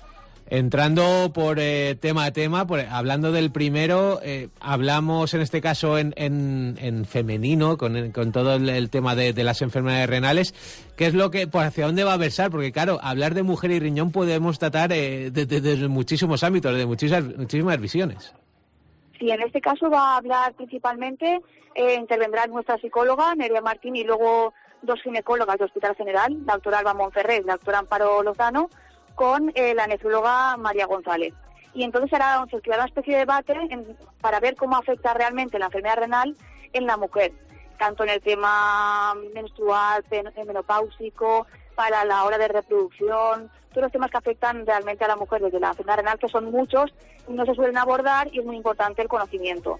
Entrando por eh, tema a tema, por, hablando del primero, eh, hablamos en este caso en, en, en femenino, con, con todo el, el tema de, de las enfermedades renales. ¿Qué es lo que, pues hacia dónde va a versar? Porque claro, hablar de mujer y riñón podemos tratar eh, desde de, de muchísimos ámbitos, de muchísimas, muchísimas visiones. Sí, en este caso va a hablar principalmente, eh, intervendrá nuestra psicóloga, Nerea Martín, y luego dos ginecólogas del Hospital General, la doctora Alba Monferrer y la doctora Amparo Lozano, con eh, la nefróloga María González. Y entonces hará una especie de debate en, para ver cómo afecta realmente la enfermedad renal en la mujer, tanto en el tema menstrual, menopáusico, para la hora de reproducción, todos los temas que afectan realmente a la mujer desde la enfermedad renal, que son muchos, no se suelen abordar y es muy importante el conocimiento.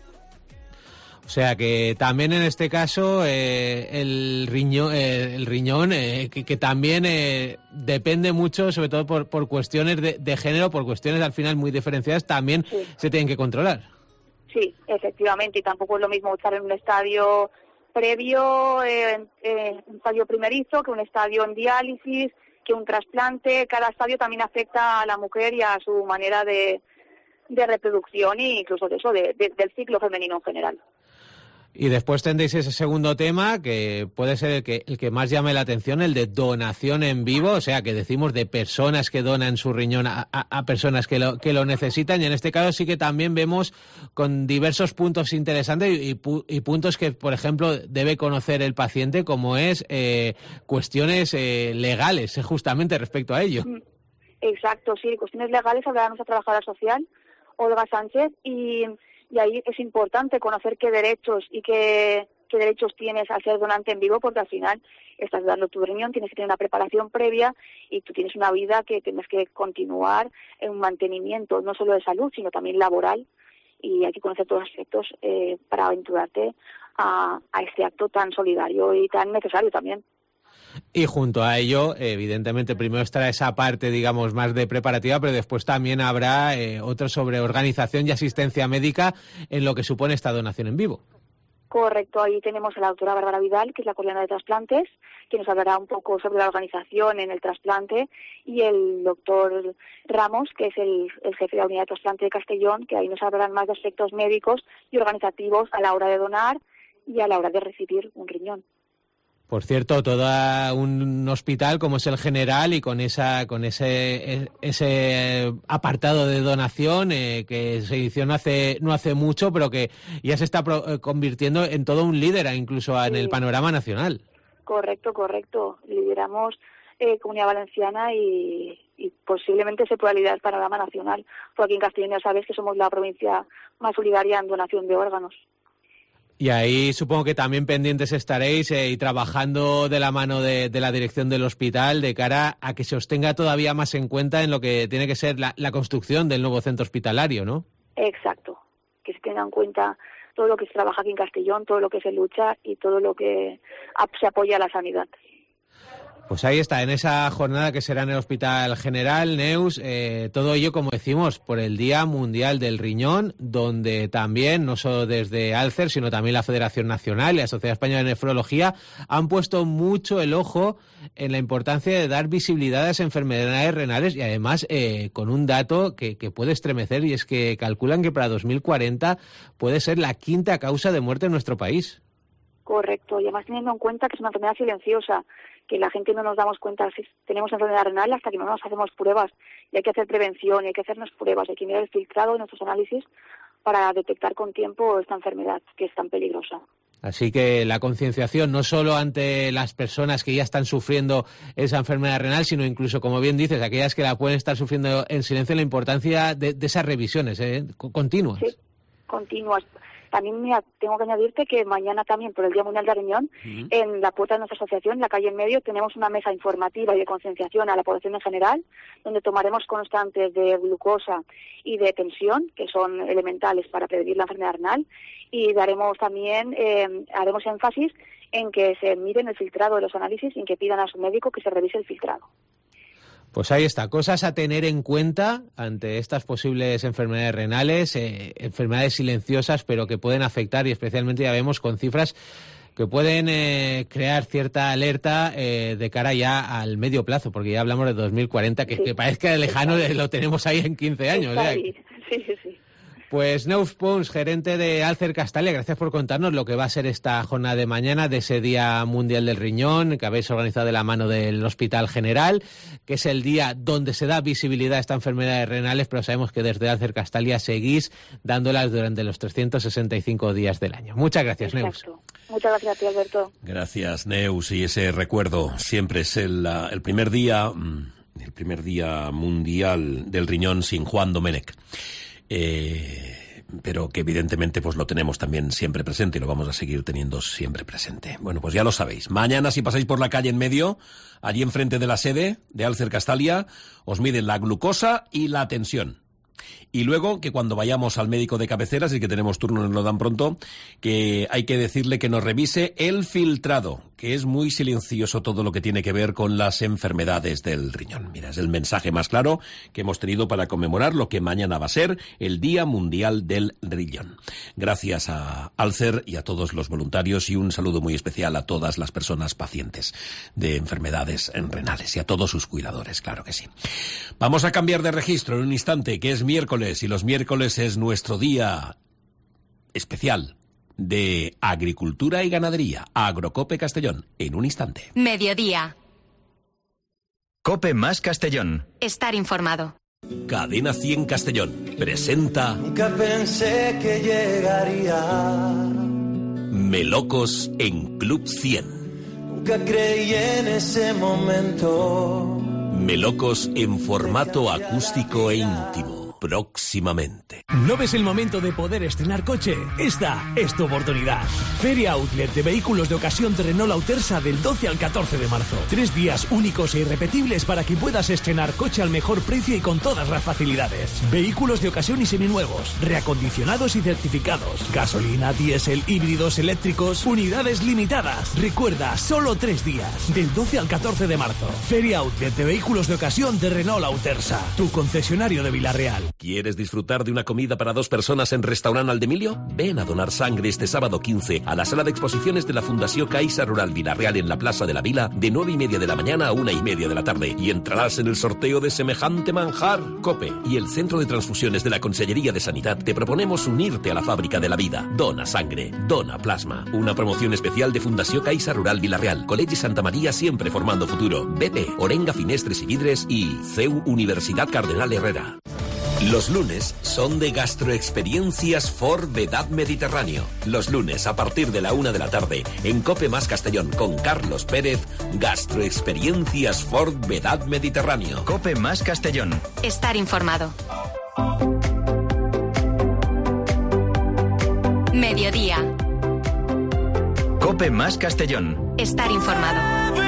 O sea que también en este caso eh, el riñón, eh, el riñón eh, que, que también eh, depende mucho, sobre todo por, por cuestiones de, de género, por cuestiones al final muy diferenciadas, también sí. se tienen que controlar. Sí, efectivamente, y tampoco es lo mismo estar en un estadio previo, eh, eh, un estadio primerizo, que un estadio en diálisis, que un trasplante. Cada estadio también afecta a la mujer y a su manera de, de reproducción e incluso de eso, de, de, del ciclo femenino en general. Y después tendréis ese segundo tema, que puede ser el que, el que más llame la atención, el de donación en vivo, o sea, que decimos de personas que donan su riñón a, a, a personas que lo, que lo necesitan, y en este caso sí que también vemos con diversos puntos interesantes y, y, y puntos que, por ejemplo, debe conocer el paciente, como es eh, cuestiones eh, legales, justamente respecto a ello. Exacto, sí, cuestiones legales hablará nuestra trabajadora social, Olga Sánchez, y... Y ahí es importante conocer qué derechos y qué, qué derechos tienes al ser donante en vivo, porque al final estás dando tu riñón, tienes que tener una preparación previa y tú tienes una vida que tienes que continuar en un mantenimiento, no solo de salud, sino también laboral. Y hay que conocer todos los aspectos eh, para aventurarte a, a este acto tan solidario y tan necesario también. Y junto a ello, evidentemente, primero estará esa parte, digamos, más de preparativa, pero después también habrá eh, otro sobre organización y asistencia médica en lo que supone esta donación en vivo. Correcto, ahí tenemos a la doctora Bárbara Vidal, que es la coordinadora de trasplantes, que nos hablará un poco sobre la organización en el trasplante, y el doctor Ramos, que es el, el jefe de la unidad de trasplante de Castellón, que ahí nos hablarán más de aspectos médicos y organizativos a la hora de donar y a la hora de recibir un riñón. Por cierto, todo un hospital como es el General y con esa con ese ese apartado de donación eh, que se inició no hace no hace mucho, pero que ya se está pro, eh, convirtiendo en todo un líder, incluso en sí. el panorama nacional. Correcto, correcto. Lideramos eh, Comunidad Valenciana y, y posiblemente se pueda liderar el panorama nacional, porque aquí en Castellón ya sabes que somos la provincia más solidaria en donación de órganos. Y ahí supongo que también pendientes estaréis eh, y trabajando de la mano de, de la dirección del hospital de cara a que se os tenga todavía más en cuenta en lo que tiene que ser la, la construcción del nuevo centro hospitalario, ¿no? Exacto, que se tenga en cuenta todo lo que se trabaja aquí en Castellón, todo lo que se lucha y todo lo que se apoya a la sanidad. Pues ahí está, en esa jornada que será en el Hospital General, Neus, eh, todo ello, como decimos, por el Día Mundial del Riñón, donde también, no solo desde Alcer, sino también la Federación Nacional y la Sociedad Española de Nefrología, han puesto mucho el ojo en la importancia de dar visibilidad a las enfermedades renales y además eh, con un dato que, que puede estremecer, y es que calculan que para dos mil cuarenta puede ser la quinta causa de muerte en nuestro país. Correcto, y además teniendo en cuenta que es una enfermedad silenciosa, que la gente no nos damos cuenta si tenemos enfermedad renal hasta que no nos hacemos pruebas, y hay que hacer prevención, y hay que hacernos pruebas, hay que mirar el filtrado de nuestros análisis para detectar con tiempo esta enfermedad que es tan peligrosa. Así que la concienciación no solo ante las personas que ya están sufriendo esa enfermedad renal, sino incluso, como bien dices, aquellas que la pueden estar sufriendo en silencio, la importancia de, de esas revisiones ¿eh? continuas. Sí, continuas. También mira, tengo que añadirte que mañana también, por el Día Mundial del Riñón, uh-huh. en la puerta de nuestra asociación, en la calle en medio, tenemos una mesa informativa y de concienciación a la población en general, donde tomaremos constantes de glucosa y de tensión, que son elementales para prevenir la enfermedad renal, y daremos también, eh, haremos énfasis en que se miren el filtrado de los análisis y en que pidan a su médico que se revise el filtrado. Pues ahí está, cosas a tener en cuenta ante estas posibles enfermedades renales, eh, enfermedades silenciosas, pero que pueden afectar, y especialmente ya vemos con cifras que pueden eh, crear cierta alerta eh, de cara ya al medio plazo, porque ya hablamos de dos mil cuarenta, que, sí, que parezca lejano, lo tenemos ahí en quince años. Está ¿eh? ahí. Sí, sí, sí. Pues Neus Pons, gerente de Alcer Castalia, gracias por contarnos lo que va a ser esta jornada de mañana de ese Día Mundial del Riñón, que habéis organizado de la mano del Hospital General, que es el día donde se da visibilidad a estas enfermedades renales, pero sabemos que desde Alcer Castalia seguís dándolas durante los trescientos sesenta y cinco días del año. Muchas gracias, Neus. Exacto. Muchas gracias a ti, Alberto. Gracias, Neus, y ese recuerdo siempre es el, el primer día, el primer día mundial del riñón sin Juan Domènech. Eh, pero que evidentemente pues lo tenemos también siempre presente y lo vamos a seguir teniendo siempre presente. Bueno, pues ya lo sabéis. Mañana, si pasáis por la calle en medio, allí enfrente de la sede de Alcer Castalia, os miden la glucosa y la tensión. Y luego, que cuando vayamos al médico de cabecera, si es que tenemos turno, nos lo dan pronto, que hay que decirle que nos revise el filtrado, que es muy silencioso todo lo que tiene que ver con las enfermedades del riñón. Mira, es el mensaje más claro que hemos tenido para conmemorar lo que mañana va a ser el Día Mundial del Riñón. Gracias a Alcer y a todos los voluntarios, y un saludo muy especial a todas las personas pacientes de enfermedades renales y a todos sus cuidadores, claro que sí. Vamos a cambiar de registro en un instante, que es miércoles, y los miércoles es nuestro día especial de agricultura y ganadería. Agrocope Castellón, en un instante. Mediodía. Cope más Castellón. Estar informado. Cadena cien Castellón presenta... Nunca pensé que llegaría. Melocos en Club cien. Nunca creí en ese momento. Melocos en formato acústico e íntimo. Próximamente. ¿No ves el momento de poder estrenar coche? Esta es tu oportunidad. Feria Outlet de vehículos de ocasión de Renault Autersa del doce al catorce de marzo. Tres días únicos e irrepetibles para que puedas estrenar coche al mejor precio y con todas las facilidades. Vehículos de ocasión y seminuevos, reacondicionados y certificados. Gasolina, diésel, híbridos, eléctricos, unidades limitadas. Recuerda, solo tres días, del doce al catorce de marzo. Feria Outlet de vehículos de ocasión de Renault Autersa, tu concesionario de Villarreal. ¿Quieres disfrutar de una comida para dos personas en Restaurant Aldemilio? Ven a donar sangre este sábado quince a la sala de exposiciones de la Fundació Caixa Rural Villarreal en la Plaza de la Vila de nueve y media de la mañana a una y media de la tarde, y entrarás en el sorteo de semejante manjar. Cope y el Centro de Transfusiones de la Consellería de Sanidad te proponemos unirte a la fábrica de la vida. Dona sangre, dona plasma. Una promoción especial de Fundació Caixa Rural Villarreal, Col·legi Santa María, siempre formando futuro, B P, Orenga Finestres y Vidres y C E U Universidad Cardenal Herrera. Los lunes son de Gastroexperiencias Ford Vedad Mediterráneo. Los lunes a partir de la una de la tarde en Cope más Castellón con Carlos Pérez, Gastroexperiencias Ford Vedad Mediterráneo. Cope más Castellón. Estar informado. Mediodía. Cope más Castellón. Estar informado.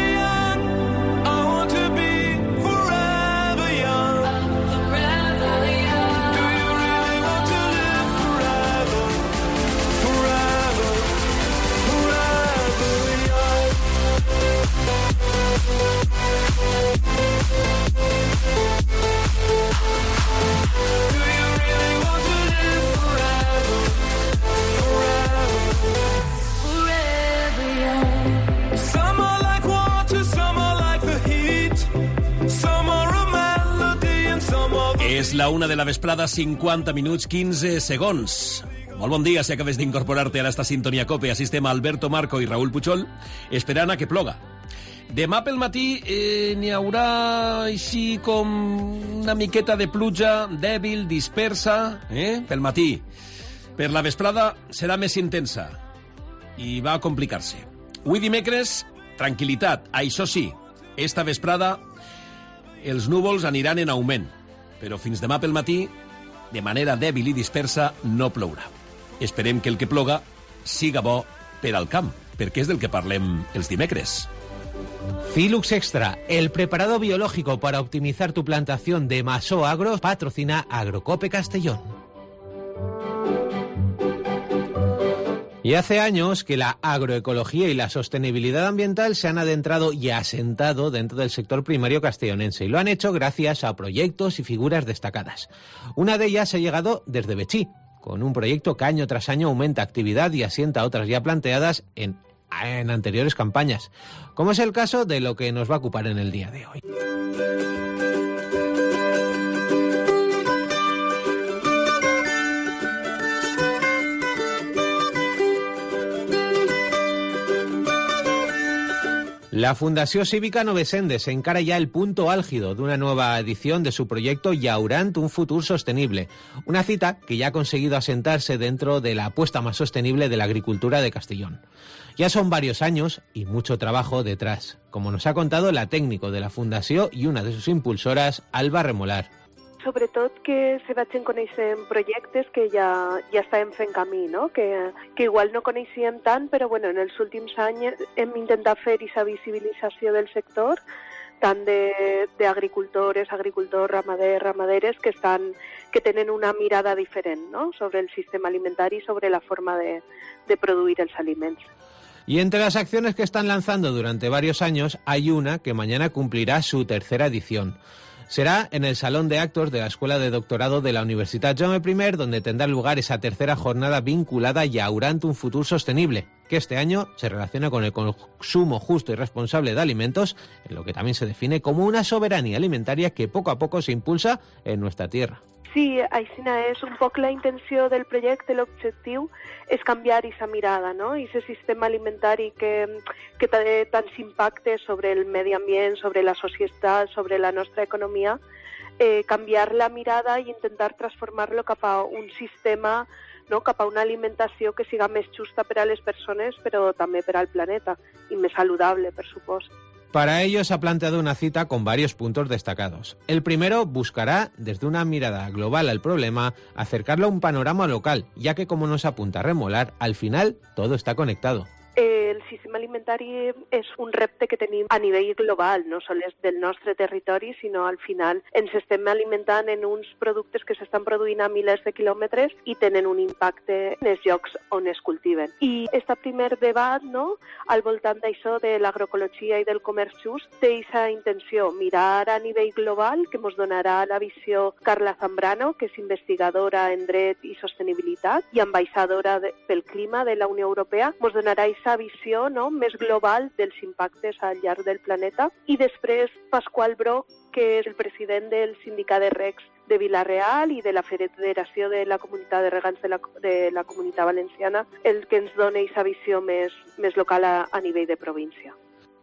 És la una de la vesprada, cinquanta minuts, quinze segons. Molt bon dia si acabes d'incorporar-te a esta sintonia Cope. Així estem Alberto Marco i Raúl Puchol esperant a que ploga. Demà pel matí eh, n'hi haurà així com una miqueta de pluja dèbil, dispersa, eh, pel matí. Per la vesprada serà més intensa i va a complicar-se. Avui dimecres, tranquil·litat. Això sí, esta vesprada els núvols aniran en augment, però fins demà pel matí, de manera dèbil i dispersa, no plourà. Esperem que el que ploga siga bo per al camp, perquè és del que parlem els dimecres. Filux Extra, el preparado biológico para optimizar tu plantación de Maso Agro, patrocina Agrocope Castellón. Y hace años que la agroecología y la sostenibilidad ambiental se han adentrado y asentado dentro del sector primario castellonense, y lo han hecho gracias a proyectos y figuras destacadas. Una de ellas ha llegado desde Betxí, con un proyecto que año tras año aumenta actividad y asienta otras ya planteadas en, en anteriores campañas, como es el caso de lo que nos va a ocupar en el día de hoy. La Fundació Cívica Novesendes encara ya el punto álgido de una nueva edición de su proyecto Llaurant un futur sostenible, una cita que ya ha conseguido asentarse dentro de la apuesta más sostenible de la agricultura de Castellón. Ya son varios años y mucho trabajo detrás, como nos ha contado la técnico de la Fundació y una de sus impulsoras, Alba Remolar. Sobretot que se vagin coneixent projectes que ja, ja estàvem fent camí, no? que, que igual no coneixíem tant, però bueno, en els últims anys hem intentat fer aquesta visibilització del sector, tant d'agricultores, agricultors, ramaders, ramaderes, que, estan, que tenen una mirada diferent, ¿no? sobre el sistema alimentari y sobre la forma de, de produir els aliments. Y entre las acciones que están lanzando durante varios años, hay una que mañana cumplirá su tercera edición. Será en el Salón de Actos de la Escuela de Doctorado de la Universitat Jaume I, donde tendrá lugar esa tercera jornada vinculada a Llaurant un futur sostenible, que este año se relaciona con el consumo justo y responsable de alimentos, en lo que también se define como una soberanía alimentaria que poco a poco se impulsa en nuestra tierra. Sí, aixina és un poc la intenció del projecte, l'objectiu és canviar aquesta mirada, no? I aquest sistema alimentari que, que té tants impactes sobre el medi ambient, sobre la societat, sobre la nostra economia, eh, canviar la mirada i intentar transformar-lo cap a un sistema, no? cap a una alimentació que siga més justa per a les persones, però també per al planeta, i més saludable, per supost. Para ello se ha planteado una cita con varios puntos destacados. El primero buscará, desde una mirada global al problema, acercarlo a un panorama local, ya que, como nos apunta Remolar, al final todo está conectado. El sistema alimentari és un repte que tenim a nivell global, no sols del nostre territori, sinó al final ens estem alimentant en uns productes que s'estan produint a milers de quilòmetres i tenen un impacte en els llocs on es cultiven. I aquest primer debat, no, al voltant d'això de l'agroecologia i del comerç just, té aquesta intenció, mirar a nivell global, que ens donarà la visió Carla Zambrano, que és investigadora en dret i sostenibilitat i ambaixadora de, pel clima de la Unió Europea, ens donarà aquesta visió, no, més global dels impactes al llarg del planeta. I després Pasqual Broc, que és el president del sindicat de regs de Vila-real i de la Federació de la Comunitat de Regants de la, de la Comunitat Valenciana, el que ens dona aquesta visió més, més local a, a nivell de província.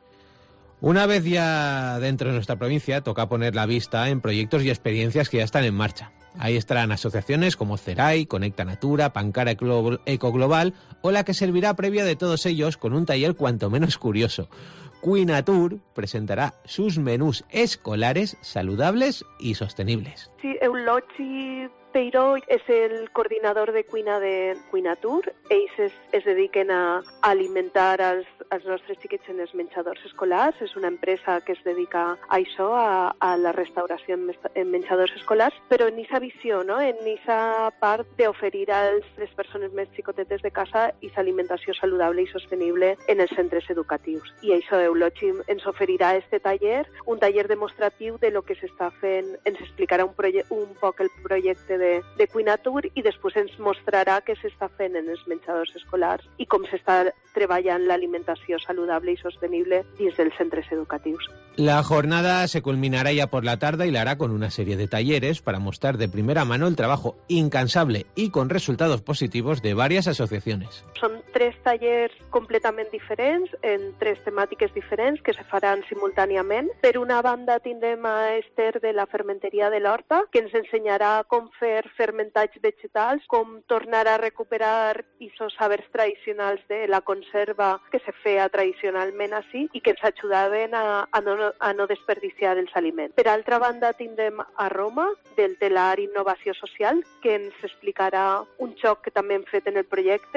Una vez ya dentro de nuestra provincia, toca poner la vista en proyectos y experiencias que ya están en marcha. Ahí estarán asociaciones como CERAI, Conecta Natura, Pancara Ecoglobal o la que servirá previa de todos ellos con un taller cuanto menos curioso. Cuinatur presentará sus menús escolares saludables y sostenibles. Sí, Eulogi Peiró és el coordinador de cuina de Cuinatur. Ells es, es dediquen a alimentar els, els nostres xiquets en els menjadors escolars. És una empresa que es dedica a això, a, a la restauració en, en menjadors escolars, però en aquesta visió, no? en aquesta part d'oferir a les persones més xicotetes de casa aquesta alimentació saludable i sostenible en els centres educatius. I això Eulogi ens oferirà este taller, un taller demostratiu de lo que s'està fent, ens explicarà un, un poc el projecte de, de Cuinatur i després ens mostrarà què s'està fent en els menjadors escolars i com s'està treballant l'alimentació saludable y sostenible dins dels centres educatius. La jornada se culminará ya por la tarde y la hará con una serie de talleres para mostrar de primera mano el trabajo incansable y con resultados positivos de varias asociaciones. Són tres tallers completament diferents, en tres temàtiques diferents que se faran simultàniament. Per una banda tindrem a Esther de la fermenteria de l'Horta, que ens ensenyarà com fer fermentats vegetals, com tornar a recuperar aquests sabers tradicionals de la conserva que se feia tradicionalment així i que ens ajudaven a, a, no, a no desperdiciar els aliments. Per altra banda tindrem a Roma, del telar Innovació Social, que ens explicarà un joc que també hem fet en el projecte,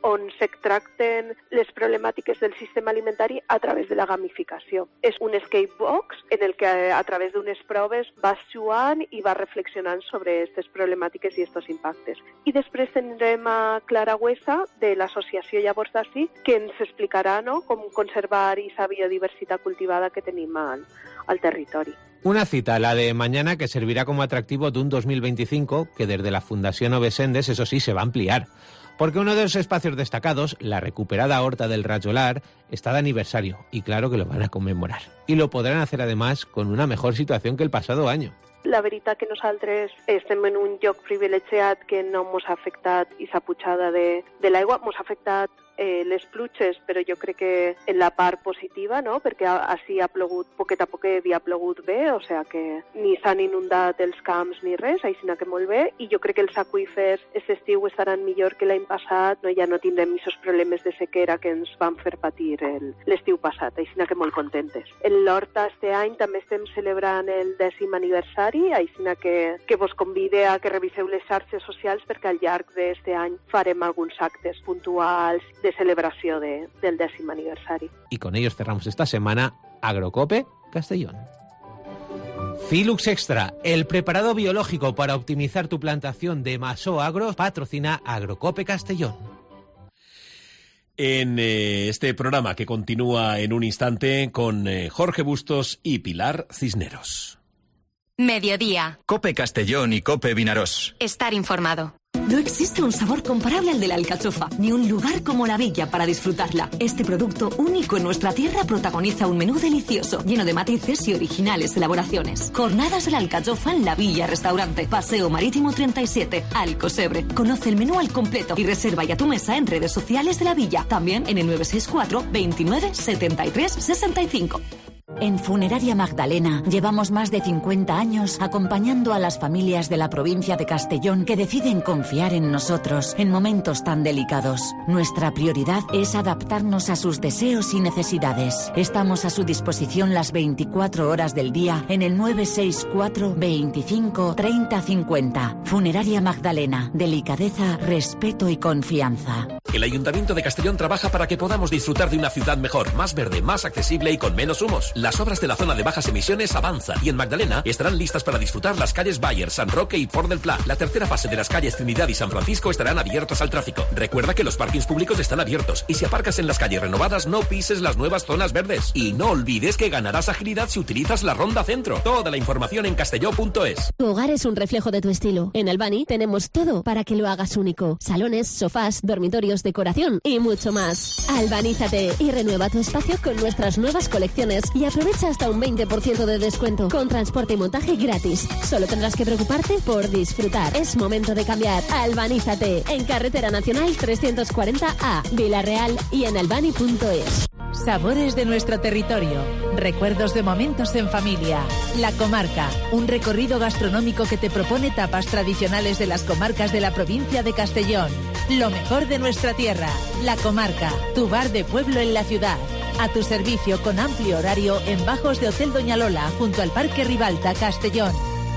on s'extracten les problemàtiques del sistema alimentari a través de la gamificació. És un escape box en el que a través d'unes proves vas jugant i vas reflexionant sobre aquestes problemàtiques i aquests impactes. I després tindrem a Clara Huesa, de l'associació Llavors d'ací, que ens explicarà, no?, com conservar esa biodiversitat cultivada que tenim al, al territori. Una cita, la de mañana, que servirá como atractivo de un dos mil veinticinco que desde la Fundación Ovesendes, eso sí, se va a ampliar. Porque uno de los espacios destacados, la recuperada Horta del Rajolar, está de aniversario y claro que lo van a conmemorar. Y lo podrán hacer además con una mejor situación que el pasado año. La veritat que nosaltres estem en un lloc privilegiat que no ens ha afectat aquesta pujada de, de l'aigua. Ens ha afectat eh, les pluges, però jo crec que en la part positiva, no?, perquè així ha plogut poquet a poquet i ha plogut bé, o sigui que ni s'han inundat els camps ni res, així que molt bé, i jo crec que els aqüífers aquest estiu estaran millor que l'any passat, no? Ja no tindrem aquests problemes de sequera que ens van fer patir l'estiu passat, així que molt contentes. En l'Horta este any també estem celebrant el dècim aniversari, així que, que vos convide a que reviseu les xarxes socials perquè al llarg d'este any farem alguns actes puntuals de celebració de, del dècim aniversari. Y con ellos cerramos esta semana Agrocope Castellón. Filux Extra, el preparado biológico para optimizar tu plantación de Maso Agro, patrocina Agrocope Castellón. En eh, este programa que continúa en un instante con eh, Jorge Bustos y Pilar Cisneros. Mediodía. Cope Castellón y Cope Vinarós. Estar informado. No existe un sabor comparable al de la alcachofa, ni un lugar como la Villa para disfrutarla. Este producto único en nuestra tierra protagoniza un menú delicioso, lleno de matices y originales elaboraciones. Jornadas de la alcachofa en la Villa Restaurante, Paseo Marítimo treinta y siete, Alcosebre. Conoce el menú al completo y reserva ya tu mesa en redes sociales de la Villa. También en el nueve seis cuatro, veintinueve, setenta y tres, sesenta y cinco. En Funeraria Magdalena llevamos más de cincuenta años acompañando a las familias de la provincia de Castellón que deciden confiar en nosotros en momentos tan delicados. Nuestra prioridad es adaptarnos a sus deseos y necesidades. Estamos a su disposición las veinticuatro horas del día en el nueve seis cuatro, veinticinco, treinta, cincuenta. Funeraria Magdalena. Delicadeza, respeto y confianza. El Ayuntamiento de Castellón trabaja para que podamos disfrutar de una ciudad mejor, más verde, más accesible y con menos humos. Las obras de la zona de bajas emisiones avanzan y en Magdalena estarán listas para disfrutar las calles Bayer, San Roque y Port del Pla. La tercera fase de las calles Trinidad y San Francisco estarán abiertas al tráfico. Recuerda que los parkings públicos están abiertos y si aparcas en las calles renovadas no pises las nuevas zonas verdes. Y no olvides que ganarás agilidad si utilizas la Ronda Centro. Toda la información en castelló punto es. Tu hogar es un reflejo de tu estilo. En Albany tenemos todo para que lo hagas único. Salones, sofás, dormitorios, decoración y mucho más. Albanízate y renueva tu espacio con nuestras nuevas colecciones y aprovecha hasta un veinte por ciento de descuento con transporte y montaje gratis. Solo tendrás que preocuparte por disfrutar. Es momento de cambiar. Albanízate en Carretera Nacional trescientos cuarenta A, Villarreal y en albany punto es. Sabores de nuestro territorio, recuerdos de momentos en familia. La Comarca, un recorrido gastronómico que te propone tapas tradicionales de las comarcas de la provincia de Castellón. Lo mejor de nuestra tierra. La Comarca, tu bar de pueblo en la ciudad. A tu servicio con amplio horario en Bajos de Hotel Doña Lola, junto al Parque Ribalta, Castellón.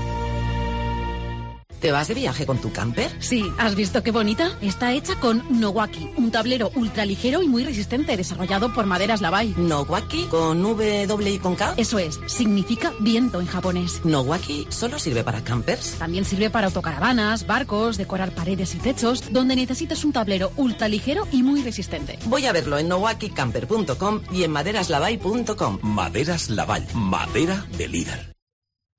¿Te vas de viaje con tu camper? Sí, ¿has visto qué bonita? Está hecha con Nowaki, un tablero ultraligero y muy resistente, desarrollado por Maderas Lavai. ¿Nowaki? ¿Con W, doble y con K? Eso es, significa viento en japonés. ¿Nowaki solo sirve para campers? También sirve para autocaravanas, barcos, decorar paredes y techos, donde necesites un tablero ultraligero y muy resistente. Voy a verlo en nowaki camper punto com y en maderas lavai punto com. Maderas Lavai, madera de líder.